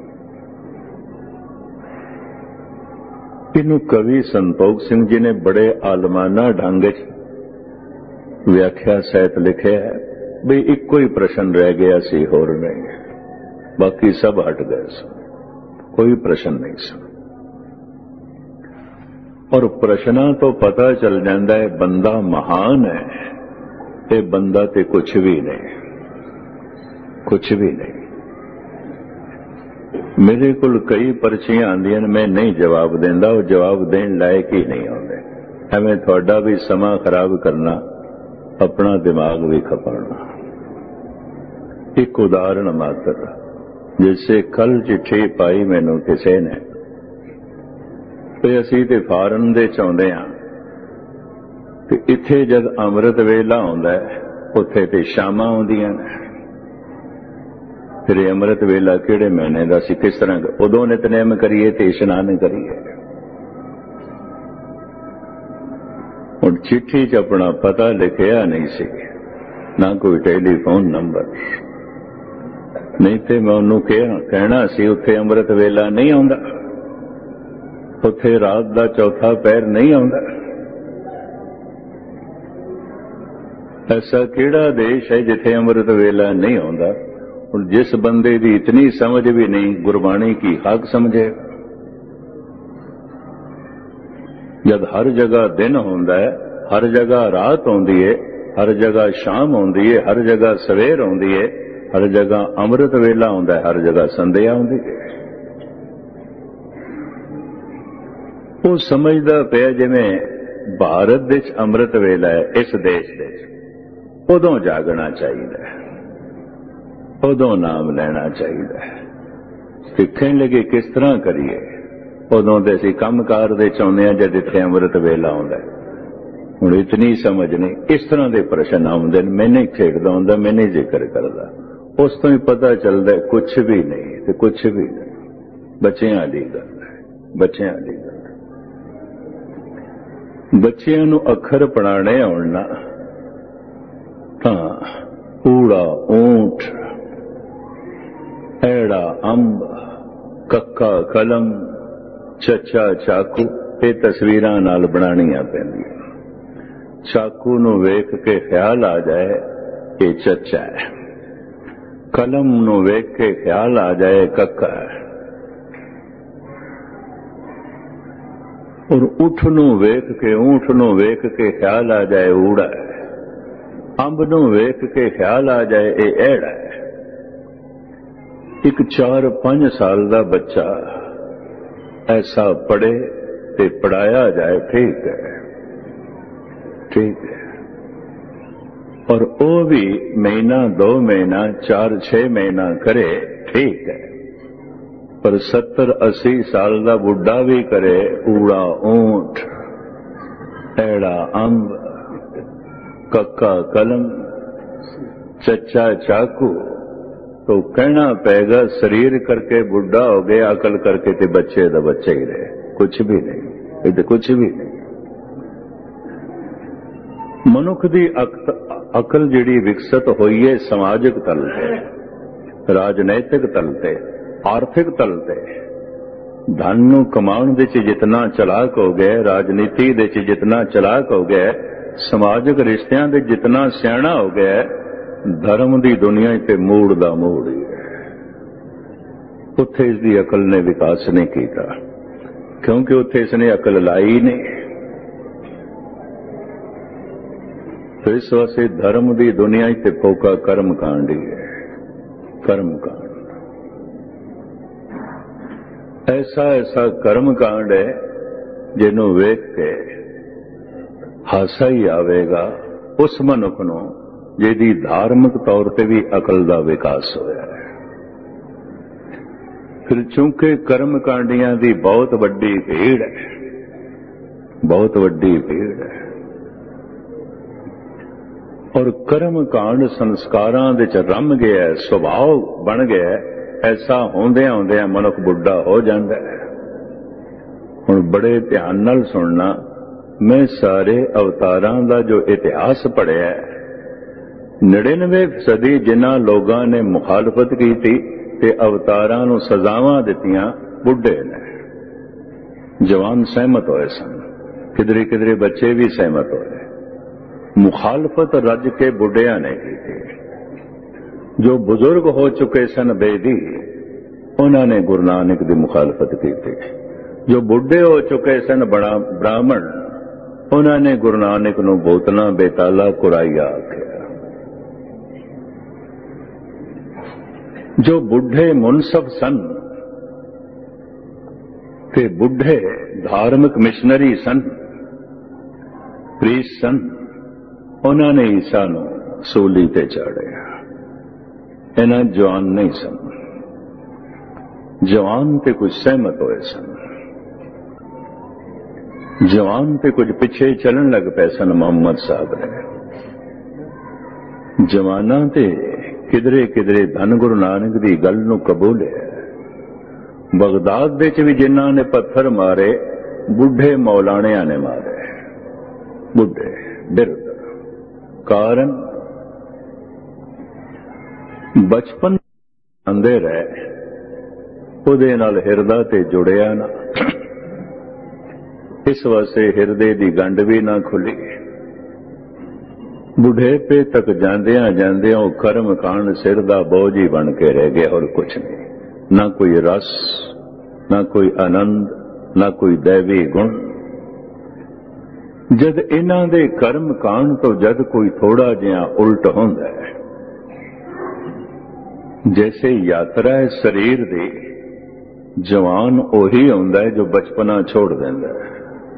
इनू कवि संतोख सिंह जी ने बड़े आलमाना ढंग व्याख्या सहित लिखे है भी इको ही प्रश्न रह गया सी, होर नहीं, बाकी सब हट गए सी, कोई प्रश्न नहीं सी। और प्रश्नों तो पता चल जाता है बंदा महान है, ये बंदा ते कुछ भी नहीं, कुछ भी नहीं। मेरे को कई पर्चियां आंदियां, मैं नहीं जवाब देंदा, वो जवाब देने लायक ही नहीं आते। एवें थोड़ा भी समा खराब करना, अपना दिमाग भी खपाना। एक उदाहरण मात्र, जैसे कल चिट्ठी पाई मैनू किसी ने, ਤੇ ਅਸੀਂ ਤੇ ਫਾਰਨ ਦੇ ਚਾਹੁੰਦੇ ਹਾਂ ਤੇ ਇੱਥੇ ਜਦ ਅੰਮ੍ਰਿਤ ਵੇਲਾ ਆਉਂਦਾ ਉੱਥੇ ਤੇ ਸ਼ਾਮਾਂ ਆਉਂਦੀਆਂ ਨੇ। ਫਿਰ ਇਹ ਅੰਮ੍ਰਿਤ ਵੇਲਾ ਕਿਹੜੇ ਮਹੀਨੇ ਦਾ ਸੀ, ਕਿਸ ਤਰ੍ਹਾਂ ਉਦੋਂ ਨਿਤਨੇਮ ਕਰੀਏ ਤੇ ਇਸ਼ਨਾਨ ਕਰੀਏ। ਹੁਣ ਚਿੱਠੀ 'ਚ ਆਪਣਾ ਪਤਾ ਲਿਖਿਆ ਨਹੀਂ ਸੀ, ਨਾ ਕੋਈ ਟੈਲੀਫੋਨ ਨੰਬਰ, ਨਹੀਂ ਤੇ ਮੈਂ ਉਹਨੂੰ ਕਹਿਣਾ ਸੀ ਉੱਥੇ ਅੰਮ੍ਰਿਤ ਵੇਲਾ ਨਹੀਂ ਆਉਂਦਾ, ਉੱਥੇ ਰਾਤ ਦਾ ਚੌਥਾ ਪਹਿਰ नहीं आउंदा। ऐसा किहड़ा देश है जिथे अमृत वेला नहीं आउंदा। और जिस बंदे की इतनी समझ भी नहीं, गुरबाणी की हक समझे। जब हर जगह दिन होंदा है, हर जगह रात आउंदी है, हर जगह शाम आउंदी है, हर जगह सवेर आउंदी है, हर जगह अमृत वेला आउंदा है, हर जगह संध्या आउंदी है। वो समझदा पिया जिवें भारत विच अमृत वेला है, इस देश दे उदों जागना चाहिए, उदों नाम लेना चाहिए। सिक्खण लगे किस तरह करिए, उदों ते असीं कमकार दे चाहुंदे हां जद इत्थे अमृत वेला आउंदा है। हुण इतनी समझ नहीं, इस तरह के प्रश्न आउंदे ने, मैं नहीं खेडदा हुंदा, मैं नहीं जिक्र करदा, उस तो ही पता चलदा कुछ भी नहीं ते कुछ भी नहीं। बच्चियां दी गल है, बच्चियां दी गल। बच्चियां नूं अखर पढ़ाने आउणा तां ऊड़ा ऊंट, ऐड़ा अंब, कक्का कलम, चचा चाकू, ये तस्वीरां नाल बनाणियां पैंदियां। चाकू नूं वेख के ख्याल आ जाए ये चचा है, कलम नूं वेख के ख्याल आ जाए कक्का है, और ऊठ नूं वेख के, ऊंठ नूं वेख के ख्याल आ जाए ऊड़ा है, अंब नूं वेख के ख्याल आ जाए ये ऐड़ा है। एक 4-5 साल का बच्चा ऐसा पढ़े ते पढ़ाया जाए, ठीक है, ठीक है। और वो भी महीना 2 महीना 4-6 महीना करे, ठीक है। पर 70-80 साल का बुढ़ा भी करे ऊड़ा ऊंट, ऐड़ा अंब, कक्का कलम, चचा चाकू, तो कहना पेगा शरीर करके बुढ़ा हो गया, अकल करके ते बच्चे दा बच्चे ही रहे, कुछ भी नहीं, ये कुछ भी नहीं। मनुख दी अकल जिहड़ी विकसित होई है समाजिक तल ते, राजनैतिक तल ते, आर्थिक तल ते, धन नूं कमाउण दे च जितना चलाक हो गया, राजनीति दे च जितना चलाक हो गया, समाजिक रिश्तियां दे जितना सियाणा हो गया, धर्म दी दुनिया ते मूड़ दा मूड़ ही है। उत्थे इसदी अकल ने विकास नहीं कीता, क्योंकि उत्थे इसने अकल लाई नहीं। तो इस वास्ते धर्म दी दुनिया ते फोका कर्म कांड ही है। कर्म कांड ऐसा ऐसा कर्म कांड है जिन्हों वेख के हासा ही आवेगा उस मनुख नूं जिहदी धार्मिक तौर पर भी अकल का विकास होया है। फिर चूंकि कर्म कांडियां की बहुत वड्डी भीड़ है, बहुत वड्डी भीड़ है, और कर्म कांड संस्कारां दे च रम गया, सुभाव बन गया, ऐसा होंदियां होंदियां मनुख बुढ़ा हो जाता है। हुण बड़े ध्यान नाल सुनना, मैं सारे अवतारां दा जो इतिहास पढ़िया, 99% जिन्हां लोगां ने मुखालफत की ते अवतारां नूं सजावां दित्तियां बुढ़े ने। जवान सहमत होए सन, किधरे किधरे बच्चे भी सहमत होए। मुखालफत रज के बुढ़िया ने की। जो बुजुर्ग हो चुके सन बेदी, उन्होंने गुरु नानक की मुखालफत की थी। जो बुढ़े हो चुके सन ब्राह्मण, उन्होंने गुरु नानक नूं बोतना बेताला कुराइया आख्या। जो बुढ़े मुनसफ सन ते बुढ़े धार्मिक मिशनरी सन, प्रीस्ट सन, उन्होंने ईसा नूं सूली ते चाढ़िया। इन्हां जवान नहीं सन। जवान ते कुछ सहमत होए सन, जवान ते कुछ पिछे चलन लग पे सन। मोहम्मद साहब ने जवाना ते किधरे किधरे धन गुरु नानक दी गल नूं कबूलिया। बगदाद दे च भी जिन्हां ने पत्थर मारे, बुढ़े मौलाणियां ने मारे। बुढ़े बिरद कारण बचपन आंदे रहे, उहदे नाल हिरदा ते जुड़िया ना, इस वास्ते हिरदे दी गंढ भी ना खुली। बुढ़ेपे तक जांदियां जांदियां वो कर्म कांड सिर दा बोझ ही बन के रह गया, और कुछ नहीं। ना कोई रस, ना कोई आनंद, ना कोई दैवी गुण। जद इन्हां दे कर्म कांड तो जद कोई थोड़ा जिहा उल्ट होंदा है, जैसे यात्रा है शरीर दी, जवान ओही होंदा है जो बचपना छोड़ देंदा है,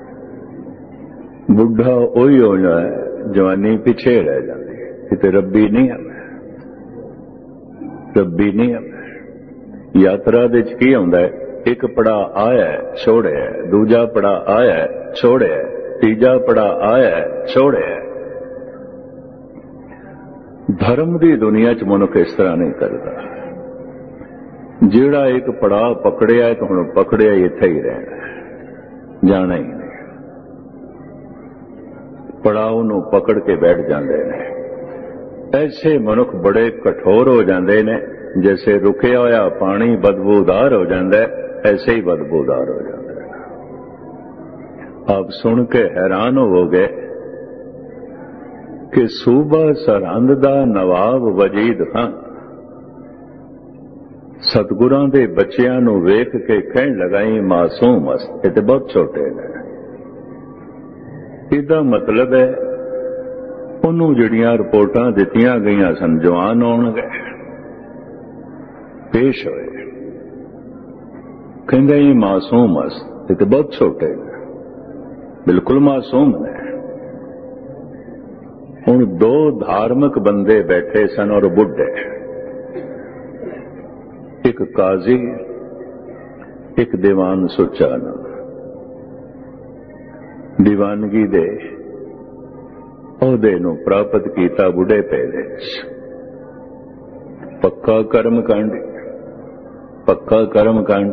बुढ़ा ओही होना है जवानी पिछे रह जाती है। इते रब्बी नहीं है, रब्बी नहीं है। यात्रा दे च की होंदा है, एक पड़ा आया छोड़े, दूजा पड़ा आया छोड़े, तीजा पड़ा आया छोड़े। धर्म की दुनिया च मनुख इस तरह नहीं करता। जिहड़ा एक पड़ाव पकड़िया है तो हुण पकड़िया इत्थे ही रहना, जाना ही नहीं। पड़ाव नूं पकड़ के बैठ जाते हैं। ऐसे मनुख बड़े कठोर हो जाते हैं, जैसे रुकिया होया पानी बदबूदार हो जाता है, ऐसे ही बदबूदार हो जाता है। आप सुन के हैरान होवोगे कि सूबा सरहंद दा नवाब वजीद खान सतगुरां दे बच्चियां नूं वेख के कहण लगाई मासूम मस्त, ये तो बहुत छोटे ने। इसदा मतलब है उन्होंने जिहड़ियां रिपोर्टां दित्तियां गईयां सन, जवान होणगे, पेश होए, कहंदे ये मासूम मस्त, ये तो बहुत छोटे ने, बिल्कुल मासूम ने। हुण दो धार्मिक बंदे बैठे सन और बुढ़े, एक काजी, एक दीवान सुचा ना। दीवानगी दे ओहदे नूं प्राप्त कीता बुढ़े पहले पक्का कर्म कांड, पक्का कर्म कांड।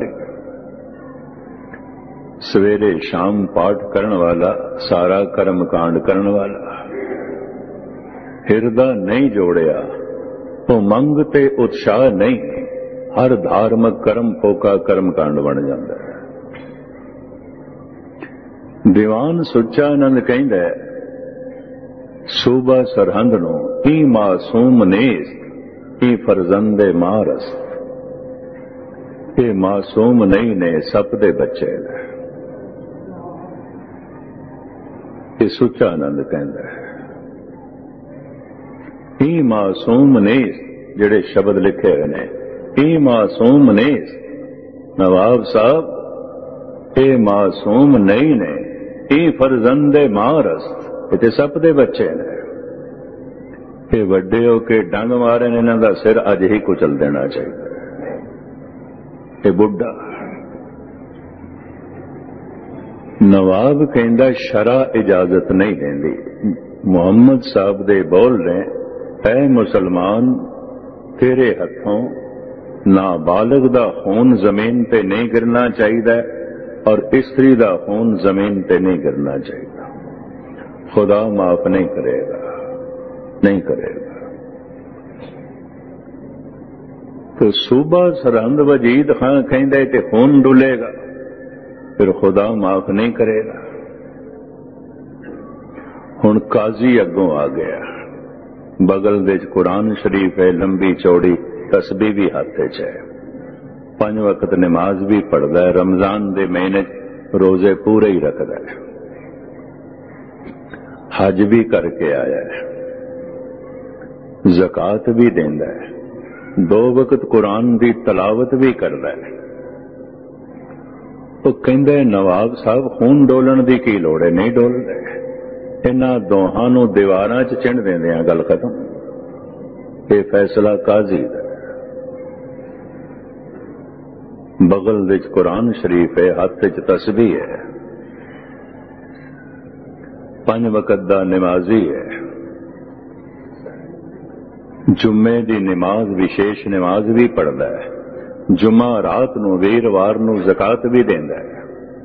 सवेरे शाम पाठ करन वाला, सारा कर्म कांड करन वाला। हिरदा नहीं जोड़िया तो मंग ते उत्साह नहीं, हर धार्मिक कर्म फोका कर्म कांड बन जाता है। ਦੀਵਾਨ ਸੁੱਚਾਨੰਦ ਕਹਿੰਦਾ ਸੂਬਾ ਸਰਹੰਦ ਨੂੰ ਈ ਮਾਸੂਮ ਨੇਸ ਈ ਫਰਜ਼ੰਦੇ ਮਾਰਸ। ਇਹ ਮਾਸੂਮ ਨਹੀਂ ਨੇ, ਸੱਪ ਦੇ ਬੱਚੇ ਨੇ। ਇਹ ਸੁੱਚਾਨੰਦ ਕਹਿੰਦਾ ਈ ਮਾਸੂਮ ਨੇਸ, ਜਿਹੜੇ ਸ਼ਬਦ ਲਿਖੇ ਹੋਏ ਨੇ ਈ ਮਾਸੂਮ ਨੇਸ। ਨਵਾਬ ਸਾਹਿਬ ਇਹ ਮਾਸੂਮ ਨਹੀਂ ਨੇ, ਇਹ ਫਰਜ਼ੰਦੇ ਮਾਰਸ, ਇਹ ਤੇ ਸੱਪ ਦੇ ਬੱਚੇ ਨੇ। ਇਹ ਵੱਡੇ ਹੋ ਕੇ ਡੰਗ ਮਾਰੇ ਨੇ, ਇਹਨਾਂ ਦਾ ਸਿਰ ਅੱਜ ਹੀ ਕੁਚਲ ਦੇਣਾ ਚਾਹੀਦਾ। ਇਹ ਬੁੱਢਾ ਨਵਾਬ ਕਹਿੰਦਾ ਸ਼ਰਾ ਇਜਾਜ਼ਤ ਨਹੀਂ ਦਿੰਦੀ। ਮੁਹੰਮਦ ਸਾਹਿਬ ਦੇ ਬੋਲ ਨੇ, ਐ ਮੁਸਲਮਾਨ ਤੇਰੇ ਹੱਥੋਂ ਨਾਬਾਲਗ ਦਾ ਖੂਨ ਜ਼ਮੀਨ ਤੇ ਨਹੀਂ ਗਿਰਨਾ ਚਾਹੀਦਾ ਔਰ ਇਸਤਰੀ ਦਾ ਖੂਨ ਜ਼ਮੀਨ ਤੇ ਨਹੀਂ ਗਿਰਨਾ ਚਾਹੀਦਾ। ਖੁਦਾ ਮਾਫ ਨਹੀਂ ਕਰੇਗਾ, ਨਹੀਂ ਕਰੇਗਾ। तो सूबा सरहंद वजीद खान कहता है कि खून डुलेगा, फिर खुदा माफ नहीं करेगा। हुण काजी अगों आ गया, बगल दे कुरान शरीफ है, लंबी चौड़ी तस्बीह भी हाथ च है, 5 वक्त नमाज भी पढ़ता है, रमजान दे महीने रोजे पूरे ही रखता है, हज भी करके आया है, ज़कात भी देंदा है, 2 वक्त कुरान की तलावत भी करता है। वो कहंदे नवाब साहब खून डोलन की की लोड़ है, नहीं डोलते। इन्हां दोहां नूं दीवारां च चिण देंदे आ, गल खत्म। ये फैसला काजी दा। बगल विच कुरान शरीफ है, हाथ च तस्बीह है, 5 वक्त दा नमाजी है, जुम्मे दी नमाज विशेष नमाज भी पढ़ता है, जुम्मा रात नूं वीरवार नूं ज़कात भी देंदा है,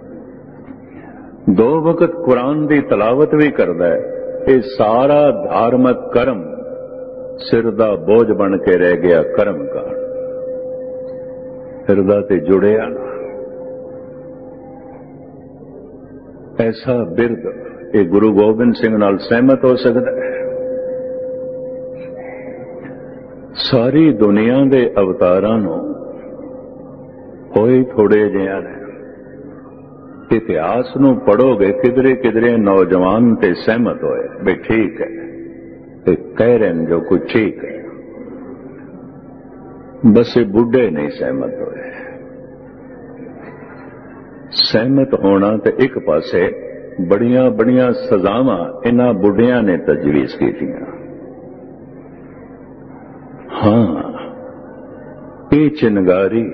2 वक्त कुरान की तलावत भी करता है। ये सारा धार्मिक कर्म सिर दा बोझ बन के रह गया। कर्म का हिरदा ते जुड़िया ना, ऐसा बिरद ये गुरु गोबिंद सिंह नाल सहमत हो सकता है। सारी दुनिया के अवतारां नूं होए थोड़े जिहा ने। इतिहास नूं पढ़ोगे, किधरे किधरे नौजवान ते सहमत होए भी ठीक है, ते कह रहे हैं जो कुछ ठीक है, बस ये बुढ़े नहीं सहमत होए। सहमत होना ते एक पासे बड़ियां बड़ियां सजावां इन्हां बुढ़ियां ने तजवीज़ कीतियां। हाँ, ये चिनगारी,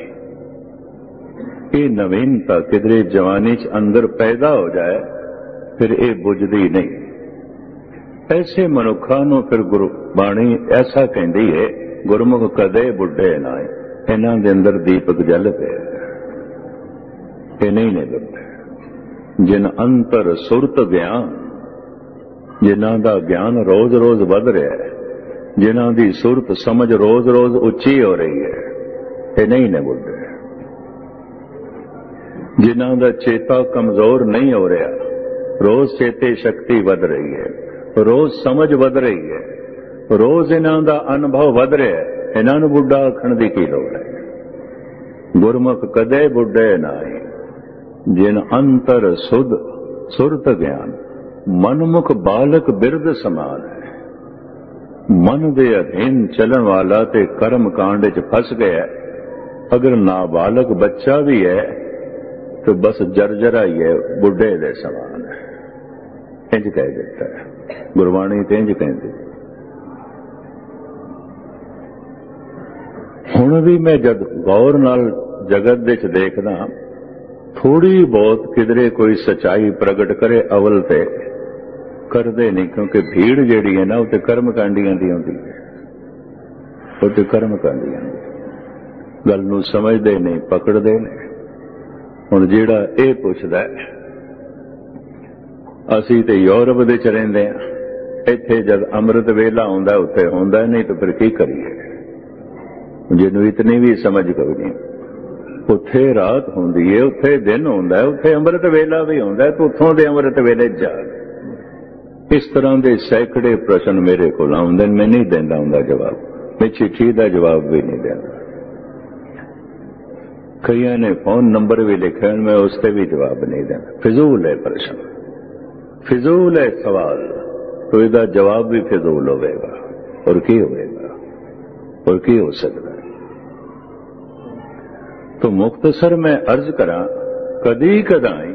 ये नवीनता किधरे जवानी च अंदर पैदा हो जाए, फिर ये बुझदी नहीं। ऐसे मनुखा नूं फिर गुरबाणी ऐसा कहती है, गुरमुख कदे बुढ़े ना, इन्हां दे अंदर दीपक जल पे, ये नहीं ने बुढ़े। जिन अंतर सुरत ज्ञान, जिन्हां दा ज्ञान रोज रोज वध रहा है, जिन्हां दी सुरत समझ रोज रोज उच्ची हो रही है, ये नहीं ने बुढ़े। जिन्हां दा चेता कमजोर नहीं हो रहा, रोज चेते शक्ति वध रही है, रोज समझ वध रही है, रोज इन्हां दा अनुभव वध रहा है, इन्हां नूं बुढ़ा आखण दी की लोड़ है। गुरमुख कदे बुढ़े नाए, जिन अंतर सुध सुरत ज्ञान, मनमुख बालक बिरद समान है। मन दे अधीन चलन वाला ते कर्म कांड च फस गया। अगर नाबालग बच्चा भी है तो बस जर्जरा ही है, बुढ़े दे समान है। इंज कह देता है गुरबाणी, ते इंज कहती। हुण भी मैं जद गौर नाल जगत विच देखदा, थोड़ी बहुत किधरे कोई सच्चाई प्रगट करे, अवल ते करते नहीं, क्योंकि भीड़ जिहड़ी है ना उत्ते कर्म कांडियां दी होंदी है, उत्ते कर्म कांडियां दी गल नूं समझदे नहीं, पकड़दे नहीं। हुण जिहड़ा इह पुछदा है, असीं ते यूरोप दे च रहिंदे आ, इत्थे जद अमृत वेला आउंदा उत्थे हुंदा नहीं, तो फिर की करिए? जिन्नूं इतनी भी समझ कोई नहीं। ਉੱਥੇ ਰਾਤ ਹੁੰਦੀ ਹੈ, ਉੱਥੇ ਦਿਨ ਹੁੰਦਾ, ਉੱਥੇ ਅੰਮ੍ਰਿਤ ਵੇਲਾ ਵੀ ਹੁੰਦਾ, ਤੇ ਉੱਥੋਂ ਦੇ ਅੰਮ੍ਰਿਤ ਵੇਲੇ ਜਾ। ਇਸ ਤਰ੍ਹਾਂ ਦੇ ਸੈਂਕੜੇ ਪ੍ਰਸ਼ਨ ਮੇਰੇ ਕੋਲ ਆਉਂਦੇ ਨੇ, ਮੈਂ ਨਹੀਂ ਦਿੰਦਾ ਹੁੰਦਾ ਜਵਾਬ। ਮੈਂ ਚਿੱਠੀ ਦਾ ਜਵਾਬ ਵੀ ਨਹੀਂ ਦਿੰਦਾ। ਕਈਆਂ ਨੇ ਫੋਨ ਨੰਬਰ ਵੀ ਲਿਖਿਆ, ਮੈਂ ਉਸ ਤੇ ਵੀ ਜਵਾਬ ਨਹੀਂ ਦਿੰਦਾ। ਫਿਜ਼ੂਲ ਹੈ ਪ੍ਰਸ਼ਨ, ਫਿਜ਼ੂਲ ਹੈ ਸਵਾਲ, तो इसका जवाब भी फिजूल होगा। और की होगा और की हो सकता है। तो मुख्तसर मैं अर्ज करा, कदी कदाई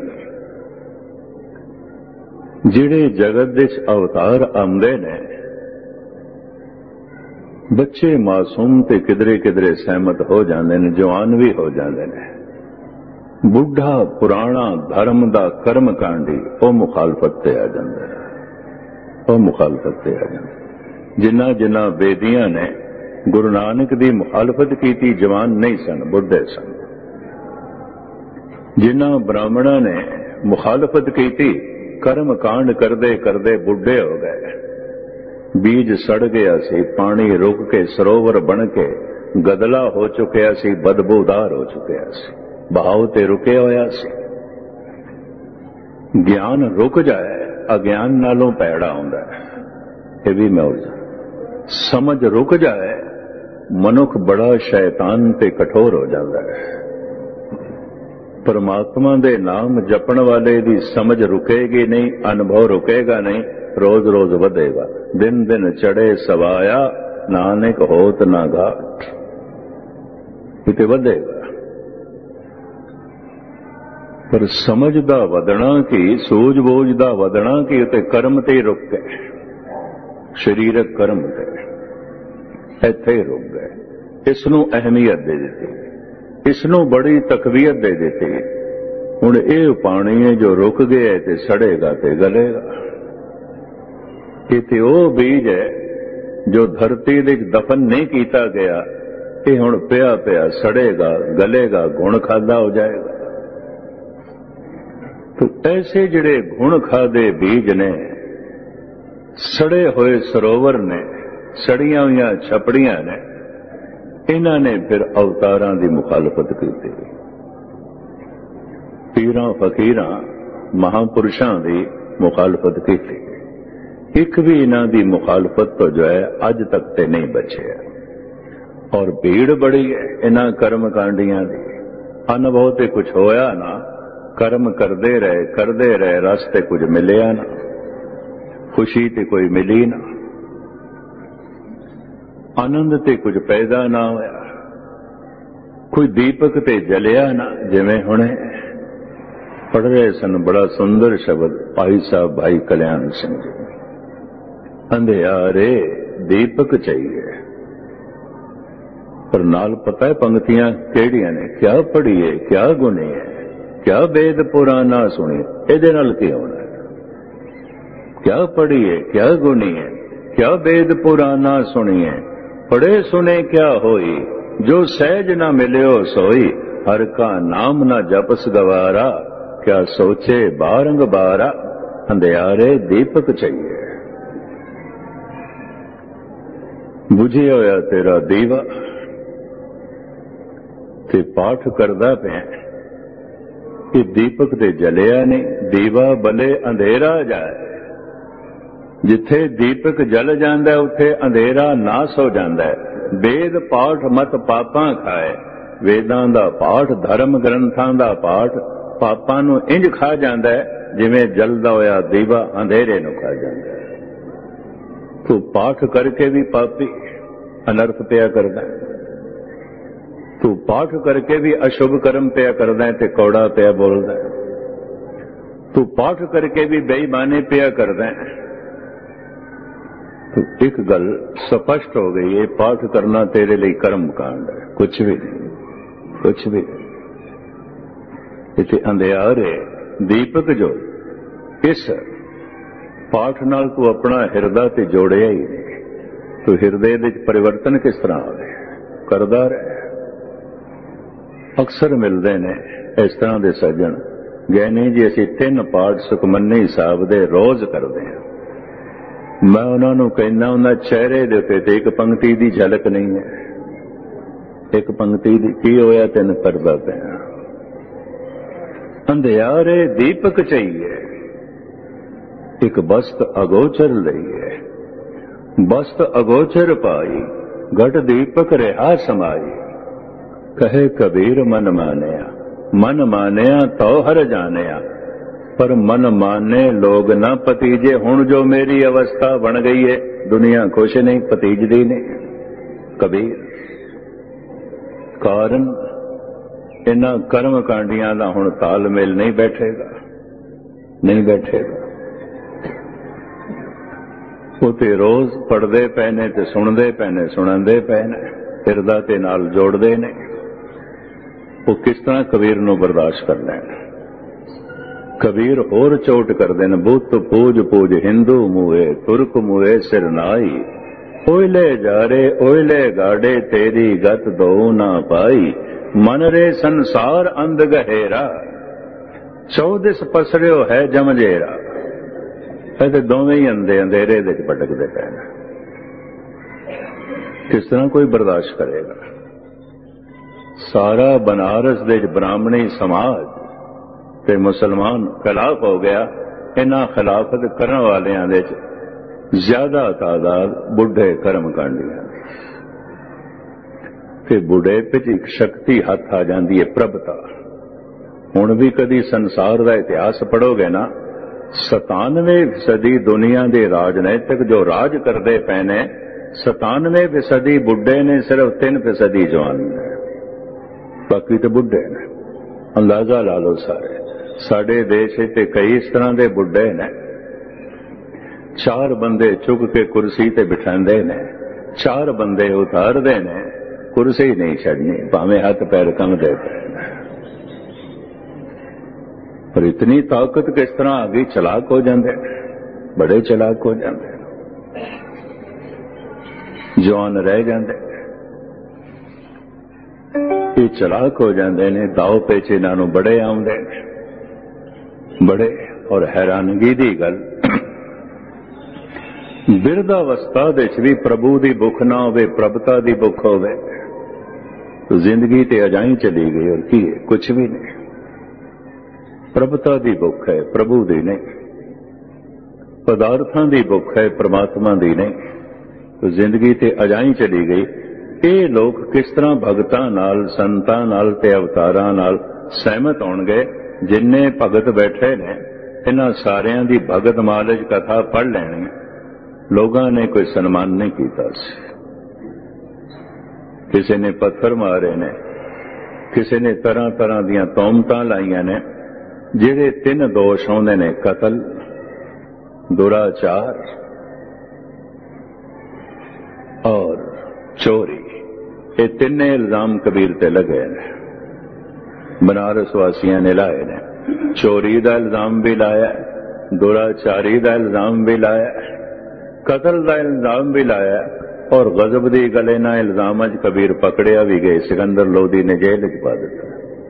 जिहड़े जगत दे अवतार आउंदे ने, बच्चे मासूम ते किधरे किधरे सहमत हो जाते हैं, जवान भी हो जाते हैं। बुढ़ा पुराना धर्म दा कर्म कांडी वो मुखालफत ते आ जाता है, वो मुखालफत ते आ जाता है। जिन्ना जिन्ना बेदियां ने गुरु नानक दी मुखालफत की, जवान नहीं सन, बुढ़े सन। जिन्ना ब्राह्मणा ने मुखालफत की, कर्म कांड करदे करदे बुढ़े हो गए। बीज सड़ गया सी, पानी रुक के सरोवर बन के गदला हो चुकिया सी, बदबूदार हो चुकिया सी, बहाव ते रुके होया सी। ज्ञान रुक जाए अज्ञान नालों पैड़ा हुंदा है, ये भी मैं समझ रुक जाए मनुख बड़ा शैतान ते कठोर हो जाता है। परमात्मा दे नाम जपण वाले दी समझ रुकेगी नहीं, अनुभव रुकेगा नहीं, रोज रोज वधेगा। दिन दिन चढ़े सवाया, नानक होत ना घाट, इते वधेगा। पर समझ दा वधना की, सूझबूझ दा वधना की, उते कर्म ते रुक गए, शरीरक कर्म ते इत्थे रुक गए। इसनूं अहमियत दे दी, इसनूं बड़ी तकवीयत दे दी। हुण ये पानी है जो रुक गया ते सड़ेगा ते गलेगा। ये वो बीज है जो धरती दे दफन नहीं किया गया, ये हुण पिया पिया सड़ेगा, गलेगा, गुण खादा हो जाएगा। तो ऐसे जिहड़े गुण खादे बीज ने, सड़े हुए सरोवर ने, सड़ियां हुई छपड़ियां ने, इन्हां ने फिर अवतारां दी मुखालफत की। पीरां फकीरां महापुरुषां दी मुखालफत की। एक भी इन्हां दी मुखालफत तो जो है अज तक ते नहीं बचे। और भीड़ बड़ी है इन्हां कर्म कांडियां दी। अनुभव ते कुछ होया ना, कर्म करते रहे, रास्ते कुछ मिलिया ना, खुशी ते कोई मिली ना, आनंद ते कुछ पैदा ना होया, कोई दीपक ते जलिया ना। जिवें हुणे पढ़ रहे सन बड़ा सुंदर शब्द भाई साहब भाई कल्याण सिंह जी, अंधेरे दीपक चाहिए। पर नाल पता है पंक्तियां केड़ियां ने, क्या पढ़िए क्या गुनी है, क्या वेद पुराना सुनिए, इहदे नाल की होना है। क्या पढ़िए क्या गुनी है, क्या वेद पुराना सुनिए, पढ़े सुने क्या होई, जो सहज ना मिलियो सोई, हर का नाम ना जपस गवारा, क्या सोचे बारंग बारा, अंधियारे दीपक चाहिए। बुझे होया तेरा दीवा ते पाठ करदा पे, कि दीपक ते जलिया नहीं, दीवा बले अंधेरा जाए। जिथे दीपक जल जांदा उत्थे अंधेरा नास हो जांदा है। वेद पाठ मत पापां खाए, वेदां दा पाठ धर्म ग्रंथां दा पाठ पापां नूं इंज खा जांदा है जिवें जलदा होया दीवा अंधेरे नूं खा जांदा है। तू पाठ करके भी पापी अनर्थ पिया करदा है, तू पाठ करके भी अशुभ कर्म पिया करदा है ते कौड़ा पिया बोलदा है, तू पाठ करके भी बेईमानी पिया करदा है। तो एक गल स्पष्ट हो गई है, पाठ करना तेरे लिए कर्म कांड है, कुछ भी नहीं, कुछ भी नहीं। इसे अंधियारे दीपक जो इस पाठ नाल तू अपना हिरदा ते जोड़िया ही नहीं, तो हिरदे दे परिवर्तन किस तरह आवे, करदा रहे। अक्सर मिलते ने इस तरह के सज्जन, गैनी जी असीं 3 पाठ सुखमनी साहब दे रोज करते हैं। मैं उन्होंने कहना उन्होंने चेहरे दे उत्ते ते एक पंक्ति की झलक नहीं है, एक पंक्ति की होया तेन करदा पिया। अंधियारे दीपक चाहिए, एक बस्त अगोचर लईए। बस्त अगोचर पाई, घट दीपक रहा समाई। कहे कबीर मन मानिया, मन मानिया तो हर जानिया। पर मन माने लोग ना पतीजे। हुण जो मेरी अवस्था बन गई है, दुनिया कुछ नहीं पतीजदी नहीं। कबीर कारण इन्हां कर्म कांडियां दा हुण तालमेल नहीं बैठेगा, नहीं बैठेगा। वो ते रोज पढ़दे पए ने ते सुणदे पए ने, सुणांदे पए ने, हिरदा ते नाल जोड़दे ने। वो किस तरह कबीर नूं बर्दाश्त कर लैण। कबीर होर चोट करदे ने, बुत पूज पूज हिंदू मूए, तुर्क मूए सिर नाई। ओइले जारे ओइले गाड़े, तेरी गत दो ना पाई। मन रे संसार अंध गहेरा, चौदिस पसरियो है जमजेरा। ऐसे दोवें ही अंधे अंधेरे दे भटकदे पए ने। किस तरह कोई बर्दाश्त करेगा। सारा बनारस दे ब्राह्मणी समाज ते मुसलमान खिलाफ हो गया। इन्हां खिलाफत करने वालियां दे ज्यादा तादाद बुढ़े कर्म कांडियां। ते बुढ़ेपे च एक शक्ति हथ आ जाती है, प्रभता। हुण भी कदी संसार का इतिहास पढ़ोगे ना, 97% दुनिया के राजनैतिक जो राज करते पे ने, 97% बुढ़े ने, सिर्फ 3% जवान ने, बाकी तो बुढ़े ने। अंदाजा ला लो सारे। साडे देश ते कई इस तरह के बुढ़े ने, 4 बंदे चुक के कुर्सी ते बिठांदे ने, 4 बंदे उतारदे ने, कुर्सी नहीं छड़नी, भावें हाथ पैर कंघदे पे। पर इतनी ताकत किस तरह आ गई, चलाक हो जाते, बड़े चलाक हो जाते, जवान रह जाते। ये चलाक हो जाते ने, दाव पेच इन्हां नूं बड़े आउंदे ने, बड़े। और हैरानगी दी गल, बिरधावस्था दे च भी प्रभु दी भुख ना होवे, प्रभता दी भुख होवे, तो जिंदगी ते अजाई चली गई। और की है? कुछ भी नहीं। प्रभता दी भुख है, प्रभु दी नहीं। पदार्थां दी भुख है, परमात्मा दी नहीं, तो जिंदगी ते अजाई चली गई। ये लोग किस तरह भगतां नाल, संतां नाल ते अवतारां नाल सहमत होणगे। जिन्ने भगत बैठे ने, इन्हां सारियां दी भगत मालज कथा पढ़ लैणी, लोगां ने कोई सन्मान नहीं कीता। किसी ने पत्थर मारे ने, किसी ने तरह तरह दीयां तोहमतां लाइयां ने। जिहड़े 3 दोष आउंदे ने, कतल, दुराचार और चोरी, ये 3 इल्जाम कबीर ते लगे ने। बनारस वासियां ने लाए ने। चोरी का इल्जाम भी लाया, दुराचारी का इल्जाम भी लाया, कतल का इल्जाम भी लाया, और गजब दी गल इन्हां इल्जामां च कबीर पकड़िया भी गए। सिकंदर लोधी ने जेल च पा दिता।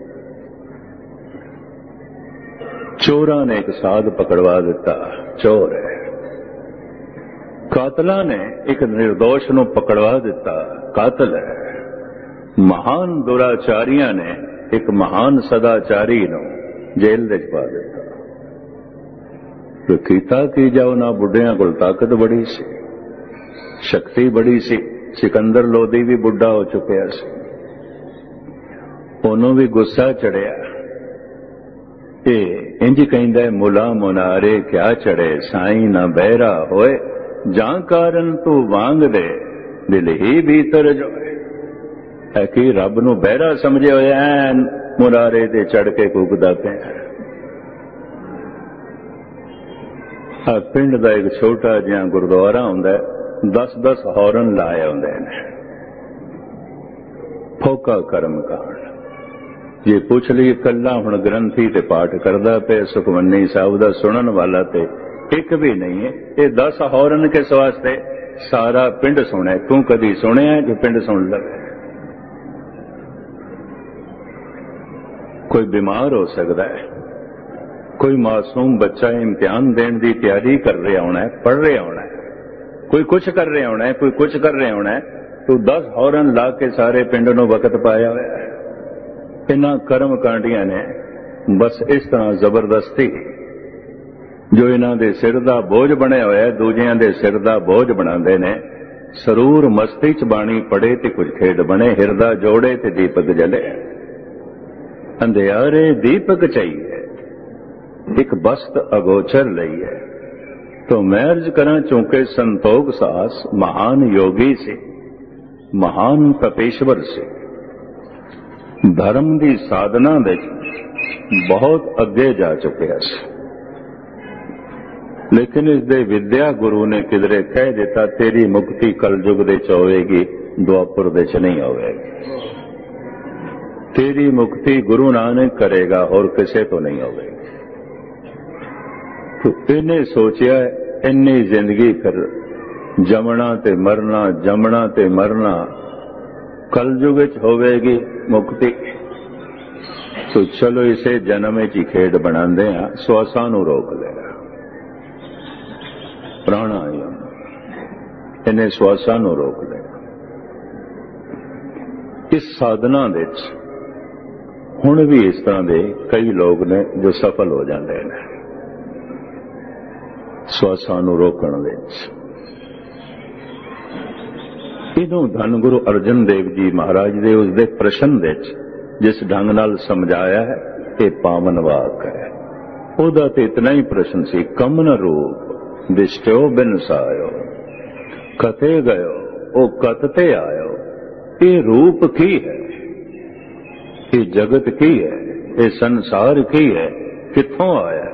चोरां ने एक साध पकड़वा दिता, चोर है। कातलां ने एक निर्दोष नूं पकड़वा दिता, कातल है। महान दुराचारियां ने एक महान सदाचारी नूं जेल दे पा दिता। तो कीता की जाओ ना, बुढ़ियां कोल ताकत बड़ी सी, शक्ति बड़ी सी। सिकंदर लोधी भी बुढ़ा हो चुकिया सी, ओनू भी गुस्सा चढ़िया। इंज कहंदा, मुला मुनारे क्या चढ़े, साईं ना बहरा होए। जां कारण तू वांग दे, दिल ही भीतर जोए। है कि रब नूं बहरा समझे होया ऐन मुनारे ते चढ़ के कूकदा पिया। पिंड दा एक छोटा जिहा गुरुद्वारा हुंदा, 10-10 हॉर्न लाए हुंदे ने। फोका कर्म कांड। जे पुछ लईए कल्ला हुण ग्रंथी ते पाठ करदा पे, सुखमनी साहब दा सुनन वाला ते एक भी नहीं है। ये 10 हॉर्न किस वास्ते? सारा पिंड सुने। तू कदी सुनिया जो पिंड सुन लवे? कोई बीमार हो सकता है, कोई मासूम बच्चा इम्तिहान देने की तैयारी कर रहा होना है, पढ़ रहा होना है, कोई कुछ कर रहा होना है, कोई कुछ कर रहा होना है। ਤੂੰ 10 ਹੌਰਨ ਲਾ ਕੇ ਸਾਰੇ ਪਿੰਡ ਨੂੰ ਵਕਤ ਪਾਇਆ ਹੋਇਆ ਹੈ। ਇਹਨਾਂ ਕਰਮ ਕਾਂਡੀਆਂ ਨੇ ਬਸ ਇਸ ਤਰ੍ਹਾਂ ਜ਼ਬਰਦਸਤੀ ਜੋ ਇਹਨਾਂ ਦੇ ਸਿਰ ਦਾ ਬੋਝ ਬਣਿਆ ਹੋਇਆ, ਦੂਜਿਆਂ ਦੇ ਸਿਰ ਦਾ ਬੋਝ ਬਣਾਉਂਦੇ ਨੇ। ਸਰੂਰ ਮਸਤੀ ਚ ਬਾਣੀ ਪੜੇ ਤੇ ਕੁਝ ਖੇਡ ਬਣੇ, ਹਿਰਦਾ ਜੋੜੇ ਤੇ ਦੀਪਕ ਜਲੇ। ਅੰਧਿਆਰੇ ਦੀਪਕ ਚਾਹੀਏ, ਇੱਕ ਬਸਤ ਅਗੋਚਰ ਲਈ ਹੈ। तो मैं अर्ज करा चूंकि संतोख सास महान योगी से, महान तपेश्वर से, धर्म की साधना दे बहुत अगे जा चुके हैं। लेकिन इसदे विद्या गुरु ने किधरे कह दिता तेरी मुक्ति कलयुग दे च होवेगी, द्वापर दे च नहीं होवेगी। तेरी मुक्ति गुरु नानक करेगा और किसे तो नहीं होवेगी। तो इन्हें सोचिया इन्नी जिंदगी फिर जमना ते मरना, जमना ते मरना, कलयुग च होवेगी मुक्ति। तो चलो इसे जन्म च खेड बनांदे हां, श्वासां नूं रोक लिया। प्राणायाम इन्हें श्वासां नूं रोक लिया। इस साधना दे हुण भी इस तरह के कई लोग ने जो सफल हो जाते हैं श्वासां नूं रोकण विच। इहनूं धन गुरु अर्जन देव जी महाराज दे उसदे प्रश्न विच जिस ढंग नाल समझाया है ये पावन वाक है। ओदा ते इतना ही प्रश्न सी, कमन रूप दिष्टो बिन सायो, कते गयो ओ कतते आयो। ये रूप की है, ये जगत की है, ये संसार की है, कित्थों आया है,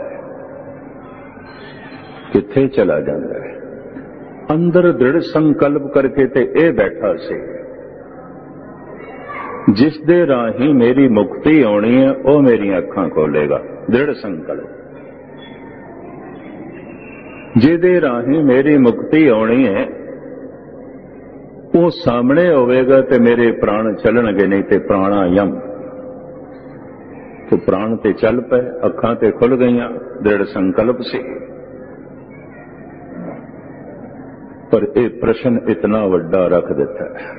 किथे चला जाता है। अंदर दृढ़ संकल्प करके ते ए बैठा से जिस दे राही मेरी मुक्ति आनी है वो मेरी अखां खोलेगा। दृढ़ संकल्प जिदे राही मेरी मुक्ति आनी है वो सामने होवेगा ते मेरे प्राण चलणगे, नहीं ते प्राणायाम। तो प्राण ते चल पे, अखां ते खुल गईयां दृढ़ संकल्प से। पर यह प्रश्न इतना वड्डा रख देता है,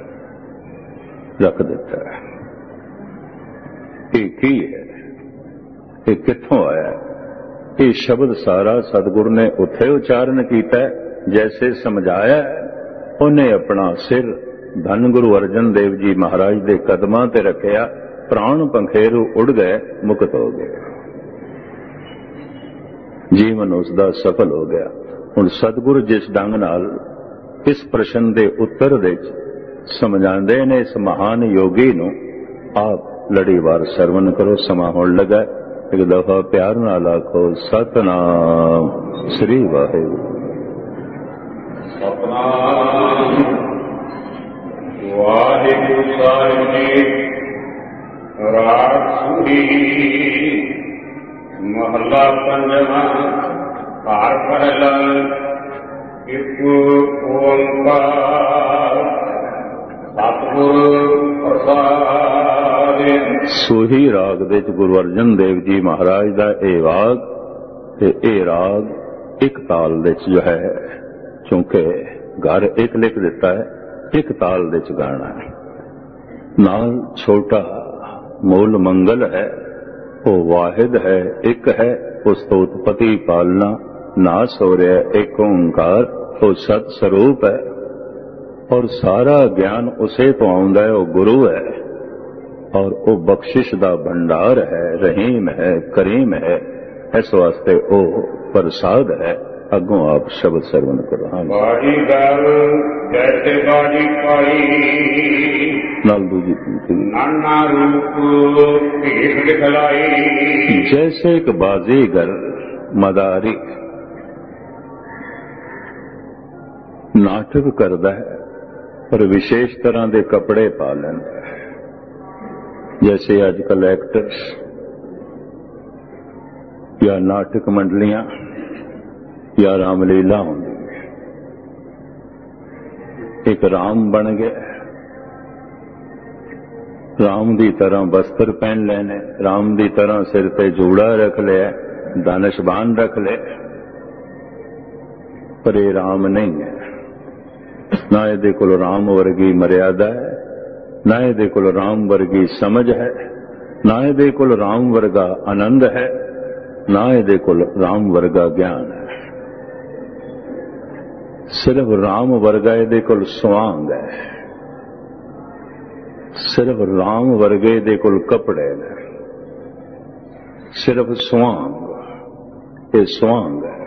ये की है, ये कित्थों आया है। ये शब्द सारा सतगुरु ने उत्थे उच्चारण किया जैसे समझाया है। उन्हें अपना सिर धन गुरु अर्जन देव जी महाराज के कदमां ते रखिया, प्राण पंखेरू उड़ गए, मुक्त हो गए, जीवन उसका सफल हो गया। हुण सतगुरु जिस ढंग नाल इस प्रश्न के उत्तर विच समझाते ने इस महान योगी नूं, आप लड़ीवार सरवण करो। समा होण लगा, एक दफा प्यार नाल आखो सतनाम श्री वाहिगुरू।
सतनाम वाहिगुरू साहिब जी। राग सूरी महला पंजवा। कार पहला एक ओंकार सतगुर प्रसाद।
सोही राग दे गुरु अर्जन देव जी महाराज का यह वाग ते यह राग एक ताल दे जो है, क्योंकि घर एक लिख दिता है, एक ताल दे गाना है। नाल छोटा मूल मंगल है, वो वाहिद है, एक है, उसको उत्पत्ति पालना नाश हो रहा है। एक ओंकार वो सत स्वरूप है और सारा ज्ञान उसे तो आउंदा है, वो गुरु है और वो बख्शिश दा भंडार है, रहीम है, करीम है। इस वास्ते वो प्रसाद है। अगों आप शब्द सरवण करो।
बाड़ी गल जैसे बाड़ी पाई,
नाल दूजी
नाना रूप भेष दिखलाई।
जैसे एक बाजीगर मदारी नाटक करता है पर विशेष तरह के कपड़े पा लेंदा है। जैसे आजकल एक्टर्स या नाटक मंडलियां या रामलीला होंगी, एक राम बन गया, राम की तरह वस्त्र पहन लेने, राम की तरह सिर पे जूड़ा रख लिया, धनुषबाण रख ले, पर ये राम नहीं है। ਨਾ ਇਹਦੇ ਕੋਲ ਰਾਮ ਵਰਗੀ ਮਰਿਆਦਾ ਹੈ, ਨਾ ਇਹਦੇ ਕੋਲ ਰਾਮ ਵਰਗੀ ਸਮਝ ਹੈ, ਨਾ ਇਹਦੇ ਕੋਲ ਰਾਮ ਵਰਗਾ ਆਨੰਦ ਹੈ, ਨਾ ਇਹਦੇ ਕੋਲ ਰਾਮ ਵਰਗਾ ਗਿਆਨ ਹੈ। ਸਿਰਫ ਰਾਮ ਵਰਗਾ ਇਹਦੇ ਕੋਲ ਸਵਾਂਗ ਹੈ, ਸਿਰਫ ਰਾਮ ਵਰਗੇ ਇਹਦੇ ਕੋਲ ਕੱਪੜੇ ਨੇ, ਸਿਰਫ ਸਵਾਂਗ, ਇਹ ਸਵਾਂਗ ਹੈ।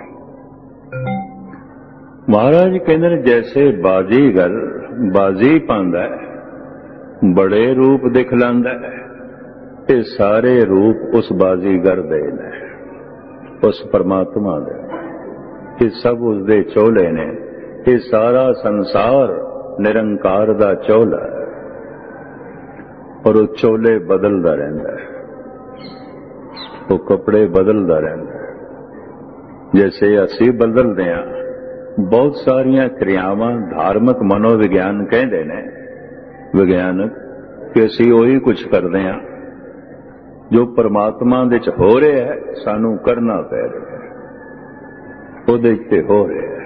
ਮਹਾਰਾਜ ਕਹਿੰਦੇ ਨੇ ਜੈਸੇ ਬਾਜੀਗਰ ਬਾਜੀ ਪਾਉਂਦਾ ਬੜੇ ਰੂਪ ਦਿਖਲਾਉਂਦਾ ਹੈ, ਇਹ ਸਾਰੇ ਰੂਪ ਉਸ ਬਾਜੀਗਰ ਦੇ ਨੇ, ਉਸ ਪਰਮਾਤਮਾ ਦੇ। ਇਹ ਸਭ ਉਸ ਦੇ ਚੋਲੇ ਨੇ। ਇਹ ਸਾਰਾ ਸੰਸਾਰ ਨਿਰੰਕਾਰ ਦਾ ਚੋਲਾ ਹੈ ਔਰ ਉਹ ਚੋਲੇ ਬਦਲਦਾ ਰਹਿੰਦਾ ਹੈ, ਉਹ ਕੱਪੜੇ ਬਦਲਦਾ ਰਹਿੰਦਾ ਹੈ। ਜੈਸੇ ਅਸੀਂ ਬਦਲਦੇ ਹਾਂ, ਬਹੁਤ ਸਾਰੀਆਂ ਕਿਰਿਆਵਾਂ ਧਾਰਮਿਕ ਮਨੋਵਿਗਿਆਨ ਕਹਿੰਦੇ ਨੇ ਵਿਗਿਆਨਕ ਕਿ ਅਸੀਂ ਉਹੀ ਕੁਝ ਕਰਦੇ ਹਾਂ ਜੋ ਪਰਮਾਤਮਾ ਦੇ ਚ ਹੋ ਰਿਹਾ ਹੈ, ਸਾਨੂੰ ਕਰਨਾ ਪੈ ਰਿਹਾ ਹੈ, ਉਹਦੇ ਤੇ ਹੋ ਰਿਹਾ ਹੈ।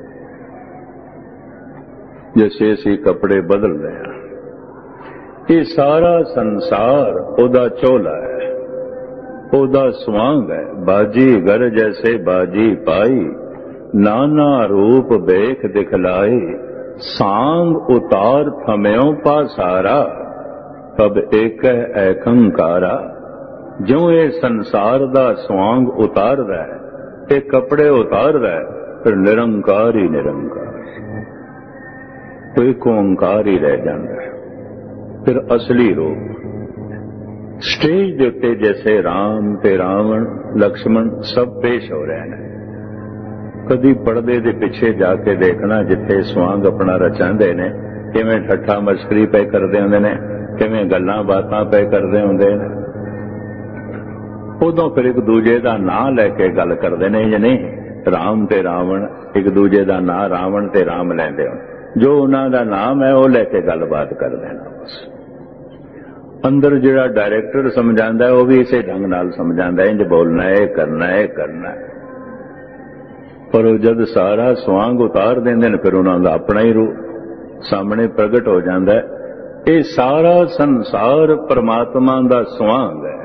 ਜੈਸੇ ਅਸੀਂ ਕੱਪੜੇ ਬਦਲ ਰਹੇ ਹਾਂ, ਇਹ ਸਾਰਾ ਸੰਸਾਰ ਉਹਦਾ ਚੋਲਾ ਹੈ, ਉਹਦਾ ਸਵਾਂਗ ਹੈ। ਬਾਜੀਗਰ ਜੈਸੇ ਬਾਜੀ ਪਾਈ, ਨਾਨਾ ਰੂਪ ਵੇਖ ਦਿਖਲਾਏ, सांग उतार थम्यो पासारा, तब एक ऐकंकारा। ज्यों ये संसार दा स्वांग उतारदा है, ये कपड़े उतारदा है, फिर निरंकार ही निरंकार, तो एक ओंकार ही रह जाता है। फिर असली रूप स्टेज के उत्ते जैसे राम ते रावण लक्ष्मण सब पेश हो रहे हैं। कदी पर्दे दे पिछे जाके देखना जिथे स्वांग अपना रचांदे ने, किवें ठट्ठा मस्करी पे करदे हुंदे ने, किवें गल्लां बातां पे करदे हुंदे ने। उदों फिर एक दूजे दा नां लैके गल करदे ने, जे नहीं राम ते रावण एक दूजे दा नां रावण ते राम लैंदे हो, जो उन्हां दा नाम है वो लैके गलबात कर देना। बस अंदर जिहड़ा डायरैक्टर समझांदा है वो भी इसे ढंग नाल समझांदा है, इंज बोलना है, करना है, करना है। पर जद सारा स्वांग उतार देंदे ने, फिर उन्हां दा अपना ही रूप सामने प्रगट हो जाता है। ये सारा संसार परमात्मा दा स्वांग है,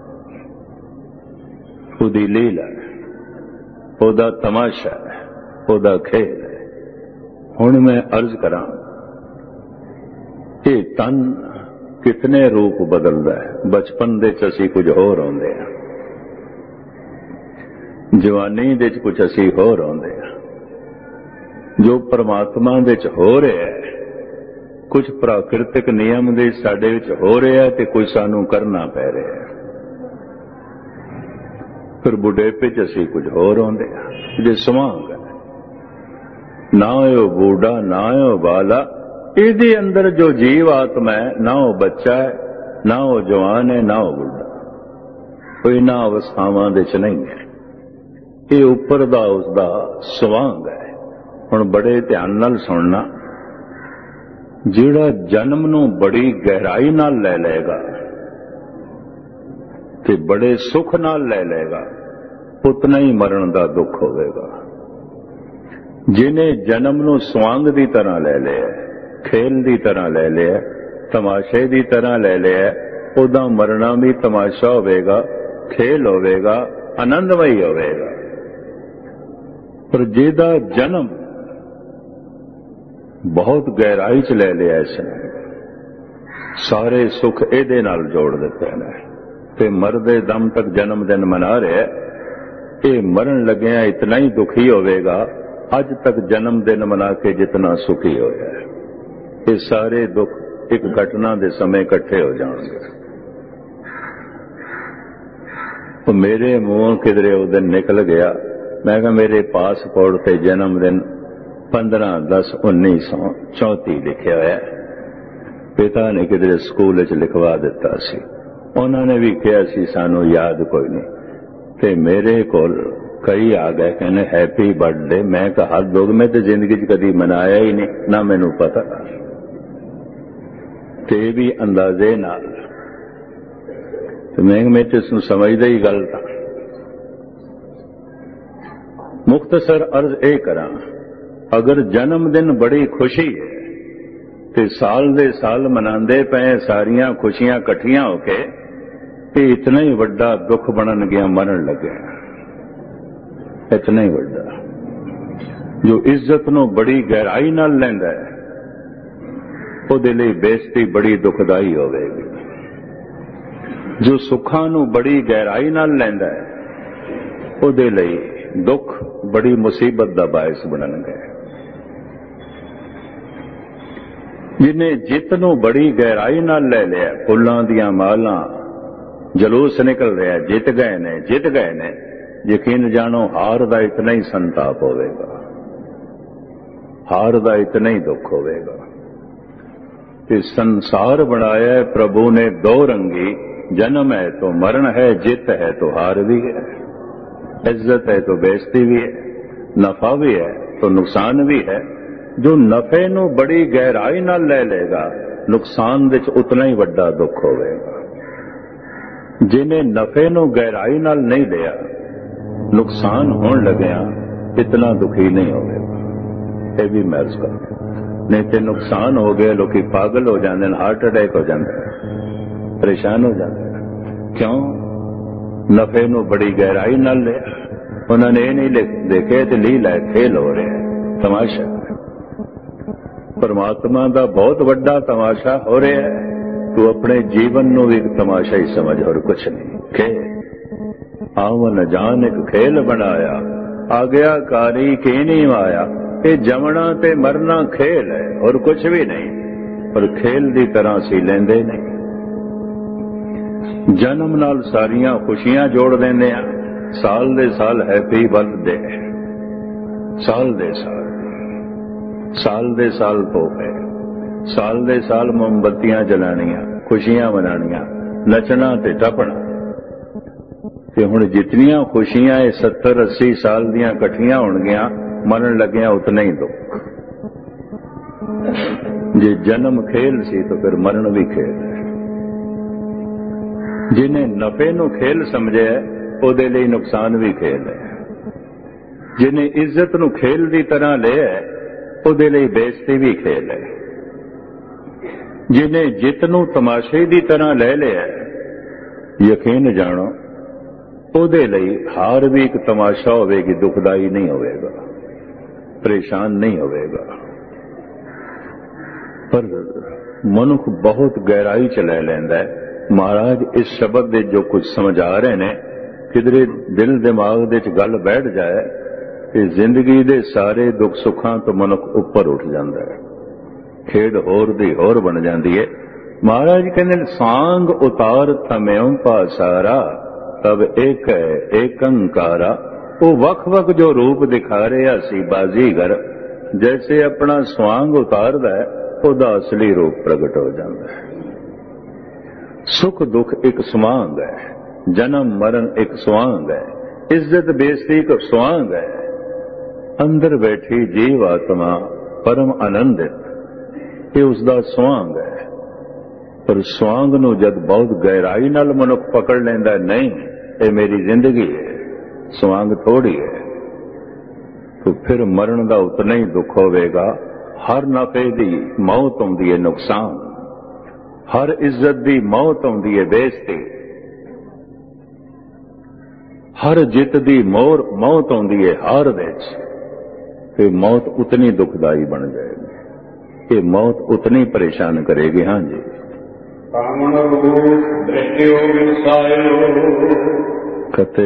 उहदी लीला है, उहदा तमाशा है, उहदा खेल है। हुण मैं अर्ज करां, ये तन कितने रूप बदलदा है। बचपन दे च असीं कुछ होर होंदे हां, जवानी दे च कुछ असीं होर होंदे हां। जो परमात्मा दे च हो रहा है, कुछ प्राकृतिक नियम दे साडे विच हो रहा है ते कुछ सानू करना पै रहा है। फिर बुढ़ेपे च असीं कुछ होर होंदे हां। जे स्वांग है, ना ओ बूढ़ा ना ओ बाला, इहदे अंदर जो जीव आत्मा है, ना वो बच्चा है, ना वो जवान है, ना वो बुढ़ा, कोई ना अवस्थावां दे च नहीं है। ये उपर दा उसदा स्वांग है। हुण बड़े ध्यान नाल सुनना, जिहड़ा जन्म नूं बड़ी गहराई नाल ले लेगा ते बड़े सुख नाल ले लेगा, उतना ही मरण दा दुख होवेगा। जिन्हें जन्म नूं स्वांग दी तरह ले लिया, खेल दी तरह ले लिया, तमाशे दी तरह ले लिया, उदा मरना भी तमाशा होवेगा, खेल होवेगा, आनंदमयी होवेगा। पर जिहदा जन्म बहुत गहराई च ले लिया, इसने सारे सुख इहदे नाल जोड़ दिते ने ते मरदे दम तक जन्म दिन मना रहा, ये मरण लग्या इतना ही दुखी होवेगा अज तक जन्म दिन मना के जितना सुखी होया है। ये सारे दुख एक घटना दे समय इकट्ठे हो जाएंगे। तो मेरे मुंह किधरे उस दिन निकल गया, मैं कहा मेरे पासपोर्ट से जन्मदिन 15/10/1934 लिखा हुआ है। पिता ने किधरे स्कूल च लिखवा दिता सी, उन्होंने भी कहा सी सानू याद कोई नहीं, ते मेरे कोल कई आ गए कहने हैप्पी बर्थडे। मैं कहा हाथ दो, मैं तो जिंदगी च कदी मनाया ही नहीं, ना मैनू पता, ते भी अंदाजे नाल। तो मैं तो इसनूं समझदा ही गलत हां। मुख्तसर अर्ज ये करा, अगर जन्मदिन बड़ी खुशी है तो साल दे साल मनाते पे सारियां खुशियां इकट्ठियां होके ये इतना ही वड्डा दुख बनन गया, मरण लगे। इतना ही वड्डा जो इज्जत नूं बड़ी गहराई नाल लैंदा है उहदे लई बेइज्जती बड़ी दुखदाई होवेगी। जो सुखां नूं बड़ी गहराई नाल लैंदा है उहदे लई दुख बड़ी मुसीबत दा बायस बनणगे। जिन्हें जित नूं बड़ी गहराई नाल ले लिया, फुल्लां दियां मालां जलूस निकल रहा, जित गए ने, यकीन जानो हार दा इतना ही संताप होवेगा, हार दा इतना ही दुख होवेगा। इस संसार बनाया है प्रभु ने दो रंगी, जन्म है तो मरण है, जित है तो हार भी है, इज्जत है तो बेइज्जती भी है, नफा भी है तो नुकसान भी है। जो नफे नूं बड़ी गहराई नाल ले लेगा नुकसान विच उतना ही वड्डा दुख होवेगा। जिन्हें नफे नूं गहराई नाल नहीं लिया नुकसान होण लग्या इतना दुखी नहीं होवेगा। ये भी महसूस कर, नहीं तो नुकसान हो गए लोग पागल हो जाते हैं, हार्ट अटैक हो जाता है, परेशान हो जाते हैं। क्यों? नफे नूं बड़ी गहराई नाल लिया। उन्होंने ये नहीं देखे तो लीला है, खेल हो रहा है, तमाशा। परमात्मा का बहुत वड्डा तमाशा हो रहा है, तू अपने जीवन नूं भी एक तमाशा ही समझ और कुछ नहीं। खेल आवन जान एक खेल बनाया, आज्ञाकारी के नहीं आया। ये जमना ते मरना खेल है और कुछ भी नहीं, पर खेल की तरह सी लेंदे नहीं। जन्म नाल सारियां खुशियां जोड़ देंदे आ, साल दे साल हैप्पी बर्थडे, साल दे साल तोहफे, साल दे साल मोमबत्तियां जलानियां, खुशियां मनानियां, नचना ते टपना। ते हुण जितनियां खुशियां 70-80 साल दियां इकट्ठियां होणगियां, मरण लग्या उतना ही दुख। जे जन्म खेल सी तो फिर मरण भी खेल है। जिन्हें नफे नूं खेल समझे उहदे लई नुकसान भी खेल है। जिन्हें इज्जत नूं खेल की तरह लिया उहदे लई बेइज्जती भी खेल है। जिन्हें जित नूं तमाशे की तरह ले लिया यकीन जानो उहदे लई हार भी एक तमाशा होवेगी, दुखदाई नहीं होवेगा, परेशान नहीं होवेगा। पर मनुख बहुत गहराई च ले लैंदा है। महाराज इस शब्द दे जो कुछ समझा रहे ने, किधरे दिल दिमाग दे च गल बैठ जाए कि जिंदगी दे सारे दुख सुखां तो मनुख उपर उठ जाता है, खेड होर दी होर बन जाती है। महाराज कहते सांग उतार थम्यों पासारा, तब एक है एक अंकारा। वो वख वख जो रूप दिखा रहे सी बाजीगर, जैसे अपना स्वांग उतारदा है उहदा असली रूप प्रगट हो जाता है। सुख दुख एक स्वांग है, जन्म मरण एक स्वांग है, इज्जत बेइज्जती एक स्वांग है। अंदर बैठी जीव आत्मा परम आनंदित, ये उसका स्वांग है। पर स्वांग नूं जद बहुत गहराई नाल मनुख पकड़ लेंदा, नहीं ये मेरी जिंदगी है, स्वांग थोड़ी है, तो फिर मरण का उतना ही दुख होवेगा। हर नफे की मौत आउंदी है, नुकसान, हर इज्जत की मौत आउंदी है, बेइज्जती, हर जित की मौत आउंदी है हार विच, ते मौत उतनी दुखदाई बन जाएगी, ये मौत उतनी परेशान करेगी। हाँ जी, कते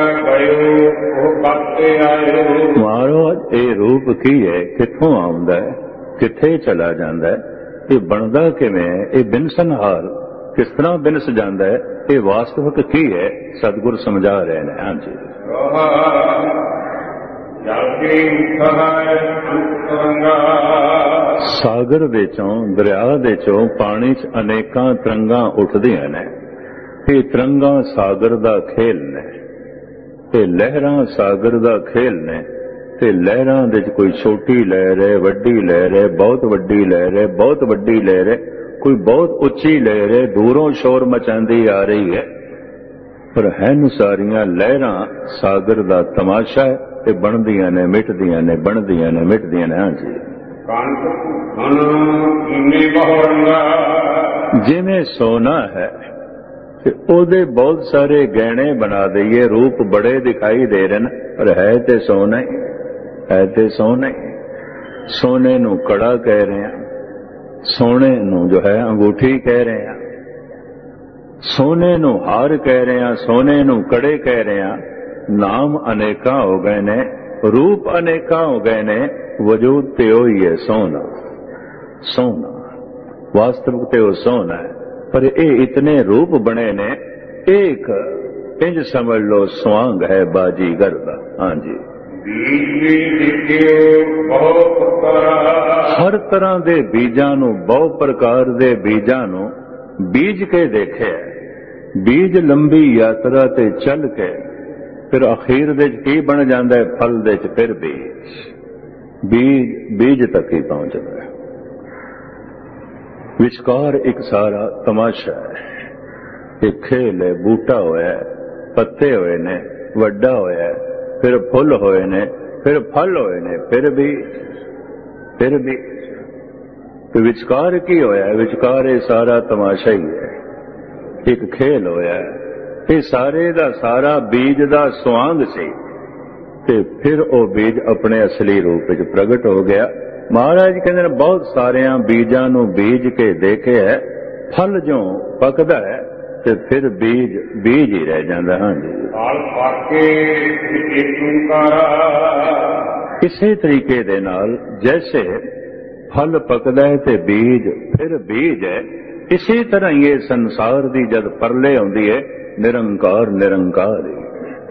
महाराज ये रूप की है, कित्थों आउंदा है, कित्थे चला जांदा है, ये बनदा किवें है, ये बिनसनहार किस तरह बिनस जांदा है, ये वास्तविक की है, सतगुर समझा रहे हैं। हाँ जी, सागर दे चों दरिया दे चों पानी च अनेकां तरंगां उठदियां ने। ये तरंगां सागर दा खेल ने, ये लहरां सागर दा खेल ने। ते लहरां दे च कोई छोटी लहर है, वड्डी लहर है, बहुत वड्डी लहर है, बहुत वड्डी लहर है, कोई बहुत उच्ची लहर है, दूरों शोर मचांदी आ रही है। पर हैन सारियां लहरां सागर दा तमाशा है, ਇਹ ਬਣਦੀਆਂ ਨੇ ਮਿਟਦੀਆਂ ਨੇ, ਬਣਦੀਆਂ ਨੇ ਮਿਟਦੀਆਂ ਨੇ। ਹਾਂਜੀ,
ਕੰਠ ਧਨ ਇੰਨੇ ਬਹੁ ਰੰਗਾ,
ਜਿਵੇਂ ਸੋਨਾ ਹੈ ਤੇ ਉਹਦੇ ਬਹੁਤ ਸਾਰੇ ਗਹਿਣੇ ਬਣਾ ਦਈਏ, ਰੂਪ ਬੜੇ ਦਿਖਾਈ ਦੇ ਰਹੇ ਨੇ, ਪਰ ਹੈ ਤੇ ਸੋਨਾ ਹੀ, ਹੈ ਤੇ ਸੋਨਾ ਹੀ। ਸੋਨੇ ਨੂੰ ਕੜਾ ਕਹਿ ਰਹੇ ਹਾਂ, ਸੋਨੇ ਨੂੰ ਜੋ ਹੈ ਅੰਗੂਠੀ ਕਹਿ ਰਹੇ ਹਾਂ, ਸੋਨੇ ਨੂੰ ਹਾਰ ਕਹਿ ਰਹੇ ਹਾਂ, ਸੋਨੇ ਨੂੰ ਕੜੇ ਕਹਿ ਰਹੇ ਹਾਂ। ਨਾਮ ਅਨੇਕਾਂ ਹੋ ਗਏ ਨੇ, ਰੂਪ ਅਨੇਕਾਂ ਹੋ ਗਏ ਨੇ, ਵਜੂਦ ਤੇ ਉਹੀ ਹੈ ਸੋਨਾ। ਸੋਨਾ ਵਾਸਤਵਿਕ ਤੇ ਉਹ ਸੋਨਾ ਹੈ, ਪਰ ਇਹ ਇਤਨੇ ਰੂਪ ਬਣੇ ਨੇ। ਇੱਕ ਇੰਜ ਸਮਝ ਲਓ ਸਵਾਂਗ ਹੈ ਬਾਜੀਗਰ ਦਾ। ਹਾਂਜੀ,
ਬੀਜ ਦੇਖਿਓ ਬਹੁ ਪ੍ਰਕਾਰ,
ਹਰ ਤਰ੍ਹਾਂ ਦੇ ਬੀਜਾਂ ਨੂੰ, ਬਹੁ ਪ੍ਰਕਾਰ ਦੇ ਬੀਜਾਂ ਨੂੰ ਬੀਜ ਕੇ ਦੇਖਿਆ। ਬੀਜ ਲੰਬੀ ਯਾਤਰਾ ਤੇ ਚੱਲ ਕੇ ਫਿਰ ਅਖੀਰ ਦੇ ਚ ਕੀ ਬਣ ਜਾਂਦਾ ਹੈ? ਫਲ ਦੇ ਚ ਫਿਰ ਬੀਜ ਤੱਕ ਹੀ ਪਹੁੰਚਦਾ ਹੈ। ਵਿਚਕਾਰ ਇੱਕ ਸਾਰਾ ਤਮਾਸ਼ਾ ਹੈ, ਇੱਕ ਖੇਲ ਹੈ। ਬੂਟਾ ਹੋਇਆ, ਪੱਤੇ ਹੋਏ ਨੇ, ਵੱਡਾ ਹੋਇਆ, ਫਿਰ ਫੁੱਲ ਹੋਏ ਨੇ, ਫਿਰ ਫਲ ਹੋਏ ਨੇ, ਫਿਰ ਵੀ ਤੇ ਵਿਚਕਾਰ ਕੀ ਹੋਇਆ? ਵਿਚਕਾਰ ਇਹ ਸਾਰਾ ਤਮਾਸ਼ਾ ਹੀ ਹੈ, ਇੱਕ ਖੇਲ ਹੋਇਆ। ਇਹ ਸਾਰੇ ਦਾ ਸਾਰਾ ਬੀਜ ਦਾ ਸੁਆਂਗ ਸੀ ਤੇ ਫਿਰ ਉਹ ਬੀਜ ਆਪਣੇ ਅਸਲੀ ਰੂਪ ਵਿੱਚ ਪ੍ਰਗਟ ਹੋ ਗਿਆ। ਮਹਾਰਾਜ ਕਹਿੰਦੇ ਨੇ ਬਹੁਤ ਸਾਰਿਆਂ ਬੀਜਾਂ ਨੂੰ ਬੀਜ ਕੇ ਦੇਖਿਆ, ਫਲ ਜੋ ਪੱਕਦਾ ਹੈ ਤੇ ਫਿਰ ਬੀਜ ਹੀ ਰਹਿ ਜਾਂਦਾ। ਹਾਂਜੀ,
ਫਲ ਪਾਕੇ ਇੱਕ ਓੰਕਾਰ,
ਇਸੇ ਤਰੀਕੇ ਦੇ ਨਾਲ ਜੈਸੇ ਫਲ ਪੱਕਦਾ ਹੈ ਤੇ ਬੀਜ ਫਿਰ ਬੀਜ ਹੈ, ਇਸੇ ਤਰ੍ਹਾਂ ਹੀ ਇਹ ਸੰਸਾਰ ਦੀ ਜਦ ਪਰਲੇ ਆਉਂਦੀ ਹੈ, ਨਿਰੰਕਾਰ ਨਿਰੰਕਾਰ ਹੀ।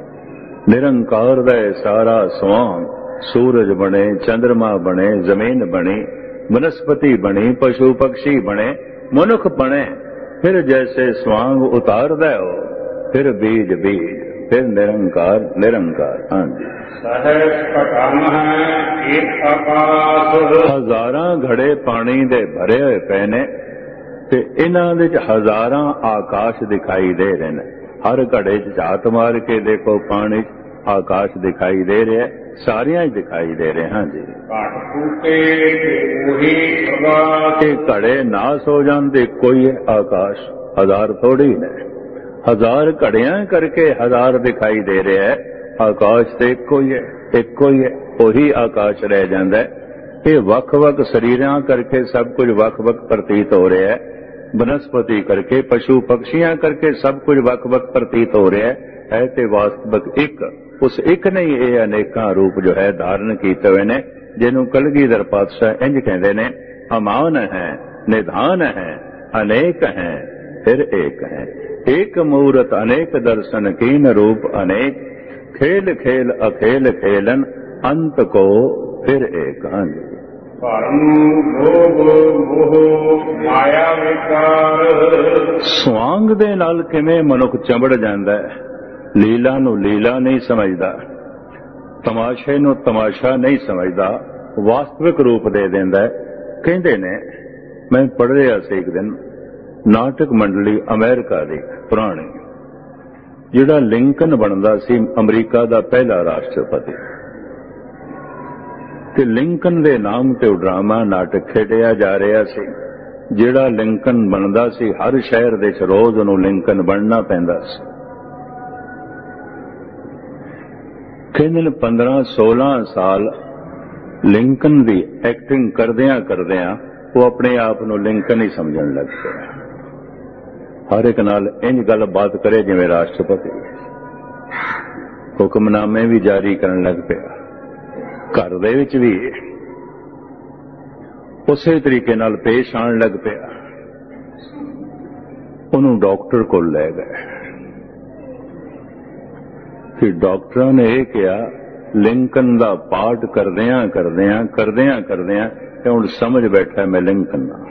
ਨਿਰੰਕਾਰ ਦਾ ਇਹ ਸਾਰਾ ਸਵਾਂਗ, ਸੂਰਜ ਬਣੇ, ਚੰਦਰਮਾ ਬਣੇ, ਜ਼ਮੀਨ ਬਣੀ, ਬਨਸਪਤੀ ਬਣੀ, ਪਸ਼ੂ ਪਕਸ਼ੀ ਬਣੇ, ਮਨੁੱਖ ਬਣੇ, ਫਿਰ ਜੈਸੇ ਸਵਾਂਗ ਉਤਾਰਦਾ ਹੋ, ਫਿਰ ਬੀਜ, ਫਿਰ ਨਿਰੰਕਾਰ ਨਿਰੰਕਾਰ। ਹਾਂਜੀ,
ਸਹਿਜ ਘਟਨ ਹੈ ਇੱਕ ਆਕਾਸ਼,
ਹਜ਼ਾਰਾਂ ਘੜੇ ਪਾਣੀ ਦੇ ਭਰੇ ਹੋਏ ਪਏ ਨੇ ਤੇ ਇਹਨਾਂ ਵਿੱਚ ਹਜ਼ਾਰਾਂ ਆਕਾਸ਼ ਦਿਖਾਈ ਦੇ ਰਹੇ ਨੇ। ਹਰ ਘੜੇ 'ਚ ਝਾਤ ਮਾਰ ਕੇ ਦੇਖੋ, ਪਾਣੀ 'ਚ ਆਕਾਸ਼ ਦਿਖਾਈ ਦੇ ਰਿਹਾ, ਸਾਰਿਆਂ 'ਚ ਦਿਖਾਈ ਦੇ ਰਹੇ। ਹਾਂਜੀ,
ਘਟ ਟੂਟੇ ਉਹੀ ਪ੍ਰਗਾਸ,
ਇਹ ਘੜੇ ਨਾਸ ਹੋ ਜਾਂਦੇ, ਕੋਈ ਹੈ ਆਕਾਸ਼, ਹਜ਼ਾਰ ਥੋੜੀ ਨੇ। ਹਜ਼ਾਰ ਘੜਿਆਂ ਕਰਕੇ ਹਜ਼ਾਰ ਦਿਖਾਈ ਦੇ ਰਿਹਾ ਹੈ, ਆਕਾਸ਼ ਤੇ ਇੱਕੋ ਹੀ ਹੈ, ਉਹੀ ਆਕਾਸ਼ ਰਹਿ ਜਾਂਦਾ ਹੈ। ਇਹ ਵੱਖ-ਵੱਖ ਸਰੀਰਾਂ ਕਰਕੇ ਸਭ ਕੁਝ ਵੱਖ-ਵੱਖ ਪ੍ਰਤੀਤ ਹੋ ਰਿਹਾ ਹੈ। ਬਨਸਪਤੀ ਕਰਕੇ, ਪਸ਼ੂ ਪਕਸ਼ੀਆਂ ਕਰਕੇ ਸਭ ਕੁਝ ਵੱਖ-ਵੱਖ ਪ੍ਰਤੀਤ ਹੋ ਰਿਹਾ ਹੈ ਤੇ ਵਾਸਤਵਿਕ ਇੱਕ। ਉਸ ਇੱਕ ਨੇ ਇਹ ਅਨੇਕਾਂ ਰੂਪ ਜੋ ਹੈ ਧਾਰਨ ਕੀਤੇ ਹੋਏ ਨੇ, ਜਿਹਨੂੰ ਕਲਗੀਧਰ ਪਾਤਸ਼ਾਹ ਇੰਜ ਕਹਿੰਦੇ ਨੇ, ਅਮਾਨ ਹੈ, ਨਿਧਾਨ ਹੈ, ਅਨੇਕ ਹੈ, ਫਿਰ ਏਕ ਹੈ। ਏਕ ਮੂਰਤ ਅਨੇਕ ਦਰਸ਼ਨ ਕੀਨ, ਰੂਪ ਅਨੇਕ, ਖੇਲ ਖੇਲ ਅਖੇਲ ਖੇਲਨ, ਅੰਤ ਕੋ ਫਿਰ ਏਕ। ਹਾਂਜੀ,
ਭਰਮ ਲੋਭ ਮੋਹ ਮਾਇਆ ਵਿਕਾਰ,
ਸਵਾਂਗ ਦੇ ਨਾਲ ਕਿਵੇਂ ਮਨੁੱਖ ਚੰਬੜ ਜਾਂਦਾ ਹੈ। ਲੀਲਾ ਨੂੰ ਲੀਲਾ ਨਹੀਂ ਸਮਝਦਾ, ਤਮਾਸ਼ੇ ਨੂੰ ਤਮਾਸ਼ਾ ਨਹੀਂ ਸਮਝਦਾ, ਵਾਸਤਵਿਕ ਰੂਪ ਦੇ ਦਿੰਦਾ ਹੈ। ਕਹਿੰਦੇ ਨੇ, ਮੈਂ ਪੜ੍ਹ ਰਿਹਾ ਸੀ ਇੱਕ ਦਿਨ, ਨਾਟਕ ਮੰਡਲੀ ਅਮਰੀਕਾ ਦੀ ਪੁਰਾਣੀ, ਜਿਹੜਾ ਲਿੰਕਨ ਬਣਦਾ ਸੀ ਅਮਰੀਕਾ ਦਾ ਪਹਿਲਾ ਰਾਸ਼ਟਰਪਤੀ, ਤੇ ਲਿੰਕਨ ਦੇ ਨਾਮ ਤੇ ਉਹ ਡਰਾਮਾ ਨਾਟਕ ਖੇਡਿਆ ਜਾ ਰਿਹਾ ਸੀ। ਜਿਹੜਾ ਲਿੰਕਨ ਬਣਦਾ ਸੀ, ਹਰ ਸ਼ਹਿਰ ਦੇ ਵਿੱਚ ਰੋਜ਼ ਉਹਨੂੰ ਲਿੰਕਨ ਬਣਨਾ ਪੈਂਦਾ ਸੀ। ਕਹਿੰਦੇ ਨੇ 15-16 ਸਾਲ ਲਿੰਕਨ ਦੀ ਐਕਟਿੰਗ ਕਰਦਿਆਂ ਉਹ ਆਪਣੇ ਆਪ ਨੂੰ ਲਿੰਕਨ ਹੀ ਸਮਝਣ ਲੱਗ ਪਿਆ। ਹਰ ਇੱਕ ਨਾਲ ਇੰਜ ਗੱਲਬਾਤ ਕਰੇ ਜਿਵੇਂ ਰਾਸ਼ਟਰਪਤੀ, ਹੁਕਮਨਾਮੇ ਵੀ ਜਾਰੀ ਕਰਨ ਲੱਗ ਪਿਆ। ਘਰ ਦੇ ਵਿੱਚ ਵੀ ਉਸੇ ਤਰੀਕੇ ਨਾਲ ਪੇਸ਼ ਆਉਣ ਲੱਗ ਪਿਆ। ਉਹਨੂੰ ਡਾਕਟਰ ਕੋਲ ਲੈ ਗਏ ਕਿ ਡਾਕਟਰਾਂ ਨੇ ਇਹ ਕਿਹਾ, ਲਿੰਕਨ ਦਾ ਪਾਠ ਕਰਦਿਆਂ ਤੇ ਹੁਣ ਸਮਝ ਬੈਠਾ ਮੈਂ ਲਿੰਕਨ ਦਾ।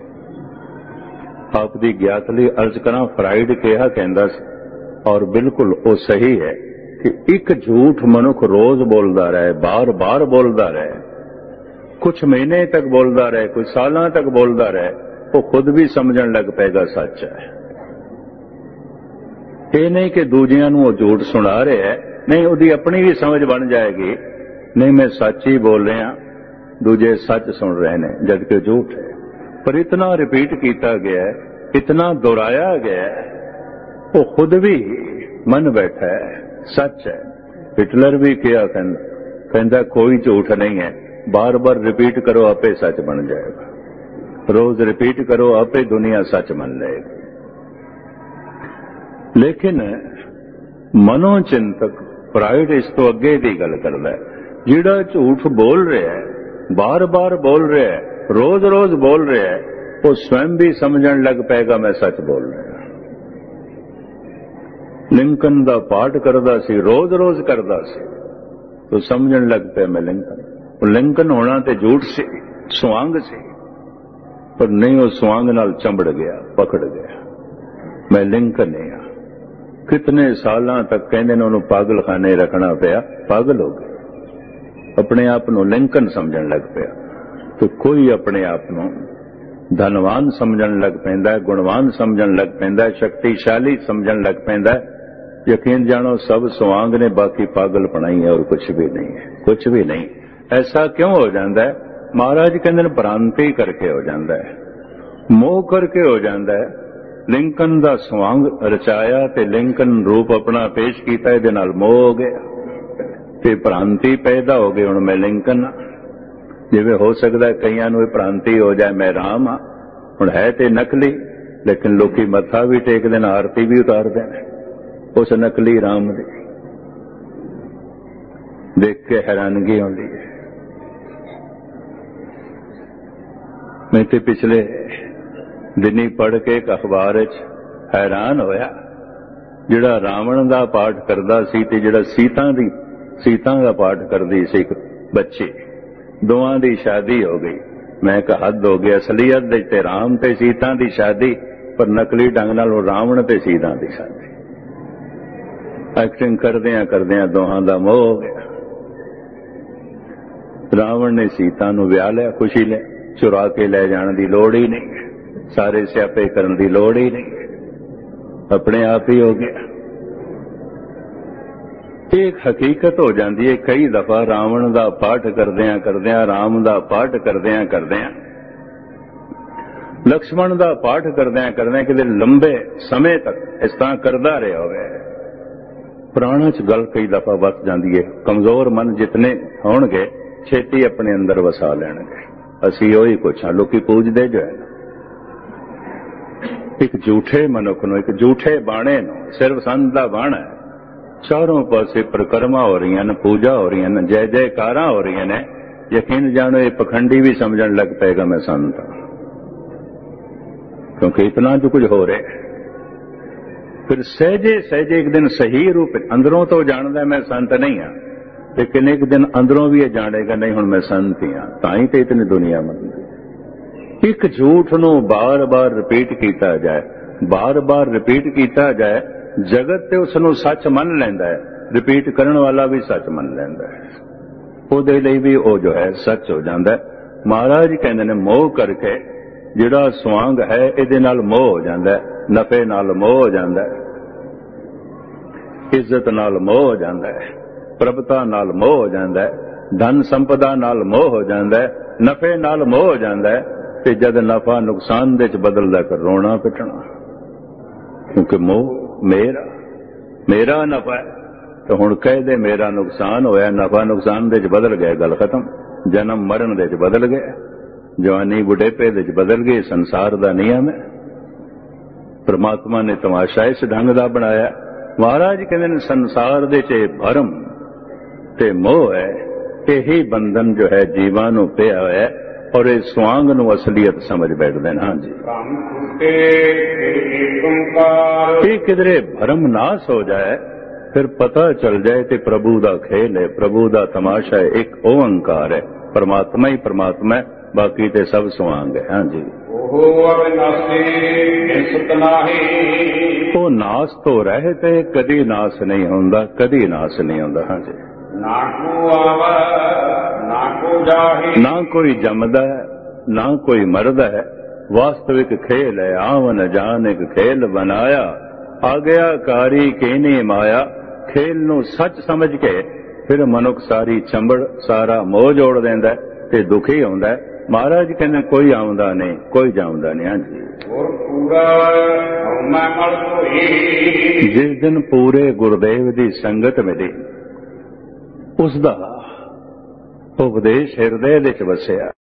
ਆਪ ਦੀ ਗਿਆਤ ਲਈ ਅਰਜ਼ ਕਰਾਂ, ਫਰਾਇਡ ਕਿਹਾ ਕਹਿੰਦਾ ਸੀ, ਔਰ ਬਿਲਕੁਲ ਉਹ ਸਹੀ ਹੈ ਕਿ ਇੱਕ ਝੂਠ ਮਨੁੱਖ ਰੋਜ਼ ਬੋਲਦਾ ਰਹੇ, ਬਾਰ-ਬਾਰ ਬੋਲਦਾ ਰਹੇ, ਕੁਝ ਮਹੀਨੇ ਤੱਕ ਬੋਲਦਾ ਰਹੇ, ਕੁਝ ਸਾਲਾਂ ਤੱਕ ਬੋਲਦਾ ਰਹੇ, ਉਹ ਖੁਦ ਵੀ ਸਮਝਣ ਲੱਗ ਪਏਗਾ ਸੱਚ ਹੈ। ਇਹ ਨਹੀਂ ਕਿ ਦੂਜਿਆਂ ਨੂੰ ਉਹ ਝੂਠ ਸੁਣਾ ਰਿਹਾ ਹੈ, नहीं ਉਹਦੀ ਆਪਣੀ भी समझ बन जाएगी, नहीं मैं सच ही बोल रहा, दूजे सच सुन रहे हैं जबकि झूठ है। पर इतना रिपीट किया गया है, इतना दोहराया गया है, वो खुद भी मन बैठा है सच है। हिटलर भी किया कहता कोई झूठ नहीं है, बार बार रिपीट करो आपे सच बन जाएगा, रोज रिपीट करो आपे दुनिया सच मान लेगी। लेकिन मनोचिंतक प्राइड इस तो अगे की गल करता है, जिहड़ा झूठ बोल रहा है, बार बार बोल रहा है, रोज रोज बोल रहा है, वो स्वयं भी समझण लग पेगा मैं सच बोल रहा। लिंकन का पाठ करता सी, रोज रोज करता सी, तो समझण लग पे मैं लिंकन। लिंकन होना तो झूठ से सुआंग से, पर नहीं वो सुआंग नाल चंबड़ गया, पकड़ गया, मैं लिंकन नहीं हाँ। कितने साल तक कहते ने उन्होंने पागलखाने रखना पाया, पागल हो गए, अपने आप को लिंकन समझण लग पाया। तो कोई अपने आप को धनवान समझण लग पैंदा है, गुणवान समझण लग पैंदा है, शक्तिशाली समझण लग पैंदा है। यकीन जानो सब सुआंग ने, बाकी पागलपना ही है और कुछ भी नहीं है, कुछ भी नहीं। ऐसा क्यों हो जाता है? महाराज कहते हैं भ्रांति करके हो जाता है, मोह करके हो जाता है। लिंकन का सुआंग रचाया ते लिंकन रूप अपना पेश किया, ये नाल मोह हो गया ते भ्रांति पैदा हो गई। हुण मैं लिंकन हाँ, जिवें हो सकता है कईयां नूं भ्रांति हो जाए मैं राम हाँ। हुण है ते नकली, लेकिन लोकी मत्था भी टेकदे ने, आरती भी उतारदे ने उस नकली राम दी, देख के हैरानगी आउंदी है। मैं ते पिछले दिनी पढ़ के एक अखबार हैरान होया, जिहड़ा रावण का पाठ करदा सी ते जिहड़ा सीता का पाठ करदी सी एक बच्ची, दोवां दी शादी हो गई। मैं कहा हद हो गया, असलीयत ते राम ते सीता दी शादी, पर नकली ढंग नाल रावण ते सीता दी शादी। एक्टिंग करदियां करदियां दोहां दा मोह हो गया। रावण ने सीता नूं विआह लिया, खुशी ले, चुरा के ले जाने की लोड़ ही नहीं, सारे स्यापे करने की लोड़ ही नहीं, अपने आप ही हो गया। एक हकीकत हो जाती है कई दफा रावण का पाठ करदियां करदियां, राम का पाठ करदियां करदियां, लक्ष्मण का पाठ करदियां करदियां किते लंबे समय तक इस तरह करदा रहा होवे, प्राणा च गल कई दफा वस जाती है। कमजोर मन जितने होणगे छेती अपने अंदर वसा लैणगे। असी उही कुछ हाँ, लोकी पूजदे जो है एक झूठे मनुख नूं, एक झूठे बाणे नूं, सिर्फ संत दा बाणा है, चारों पासे परिक्रमा हो रही हैं, पूजा हो रही हैं, जय जयकारा हो रही हैं। यकीन जानो ये पखंडी भी समझण लग पेगा मैं संत हाँ, क्योंकि इतना जो कुछ हो रहा है। फिर सहजे सहजे एक दिन सही रूप अंदरों तो जानदा मैं संत नहीं हाँ, लेकिन एक दिन अंदरों भी ये जानेगा नहीं हुण मैं संत ही हाँ, ताई तो इतनी दुनिया मनदी। एक झूठ नूं बार बार रिपीट किया जाए, बार बार रिपीट किया जाए, जगत ते उसनूं सच मन लैंदा है, रिपीट करने वाला भी सच मन लैंदा है, ਉਹਦੇ ਲਈ भी वो जो है सच हो जाता है। महाराज कहते ने मोह करके जिहड़ा सुआंग है इहदे नाल मोह हो जाता है, नफे नाल मोह हो जाता है, इज्जत नाल मोह हो जाता है, प्रभुता नाल मोह हो जाता है, धन संपदा नाल मोह हो जाता है, नफे नाल मोह हो जाता है। ते जद नफा नुकसान दे च बदलदा कर रोना पिटना, क्योंकि मोह मेरा मेरा नफा है, तो हुण कह दे मेरा नुकसान होया, नफा नुकसान दे च बदल गया, गल खत्म। जन्म मरण दे च बदल गया, जवानी बुढ़ेपे दे च बदल गई, संसार दा नियम है। परमात्मा ने तमाशा इस ढंग दा बनाया। महाराज कहते संसार दे च भरम ते मोह है, यही बंधन जो है जीवां नूं पिया होया है, और इस सुआंग नूं असलियत समझ बैठदे हैं। हाँ जी, ये किधरे भरम नाश हो जाए, फिर पता चल जाए कि प्रभु दा खेल है, प्रभु दा तमाशा है, एक ओंकार है, परमात्मा ही परमात्मा है, बाकी ते सब सुआंग है। हाँ जी, वो नाश तो रहते कदी नाश नहीं होंदा, कदी नाश नहीं होंदा। हाँ जी, ना कोई जमदा है ना कोई मरदा है, वास्तविक खेल है, आवन जान एक खेल बनाया, आ गया कारी केनी माया, ਖੇਲ ਨੂੰ ਸੱਚ ਸਮਝ ਕੇ ਫਿਰ ਮਨੁੱਖ ਸਾਰੀ ਚੰਬੜ ਸਾਰਾ ਮੋਹ ਜੋੜ ਦਿੰਦਾ ਤੇ ਦੁਖੀ ਹੁੰਦਾ। ਮਹਾਰਾਜ ਕਹਿੰਦੇ ਕੋਈ ਆਉਂਦਾ ਨਹੀਂ, ਕੋਈ ਜਾਉਂਦਾ ਨਹੀਂ। ਹਾਂਜੀ, ਜਿਸ ਦਿਨ ਪੂਰੇ ਗੁਰਦੇਵ ਦੀ ਸੰਗਤ ਮਿਲੀ ਉਸ ਦਾ ਉਪਦੇਸ਼ ਹਿਰਦੇ ਵਿੱਚ ਵਸਿਆ।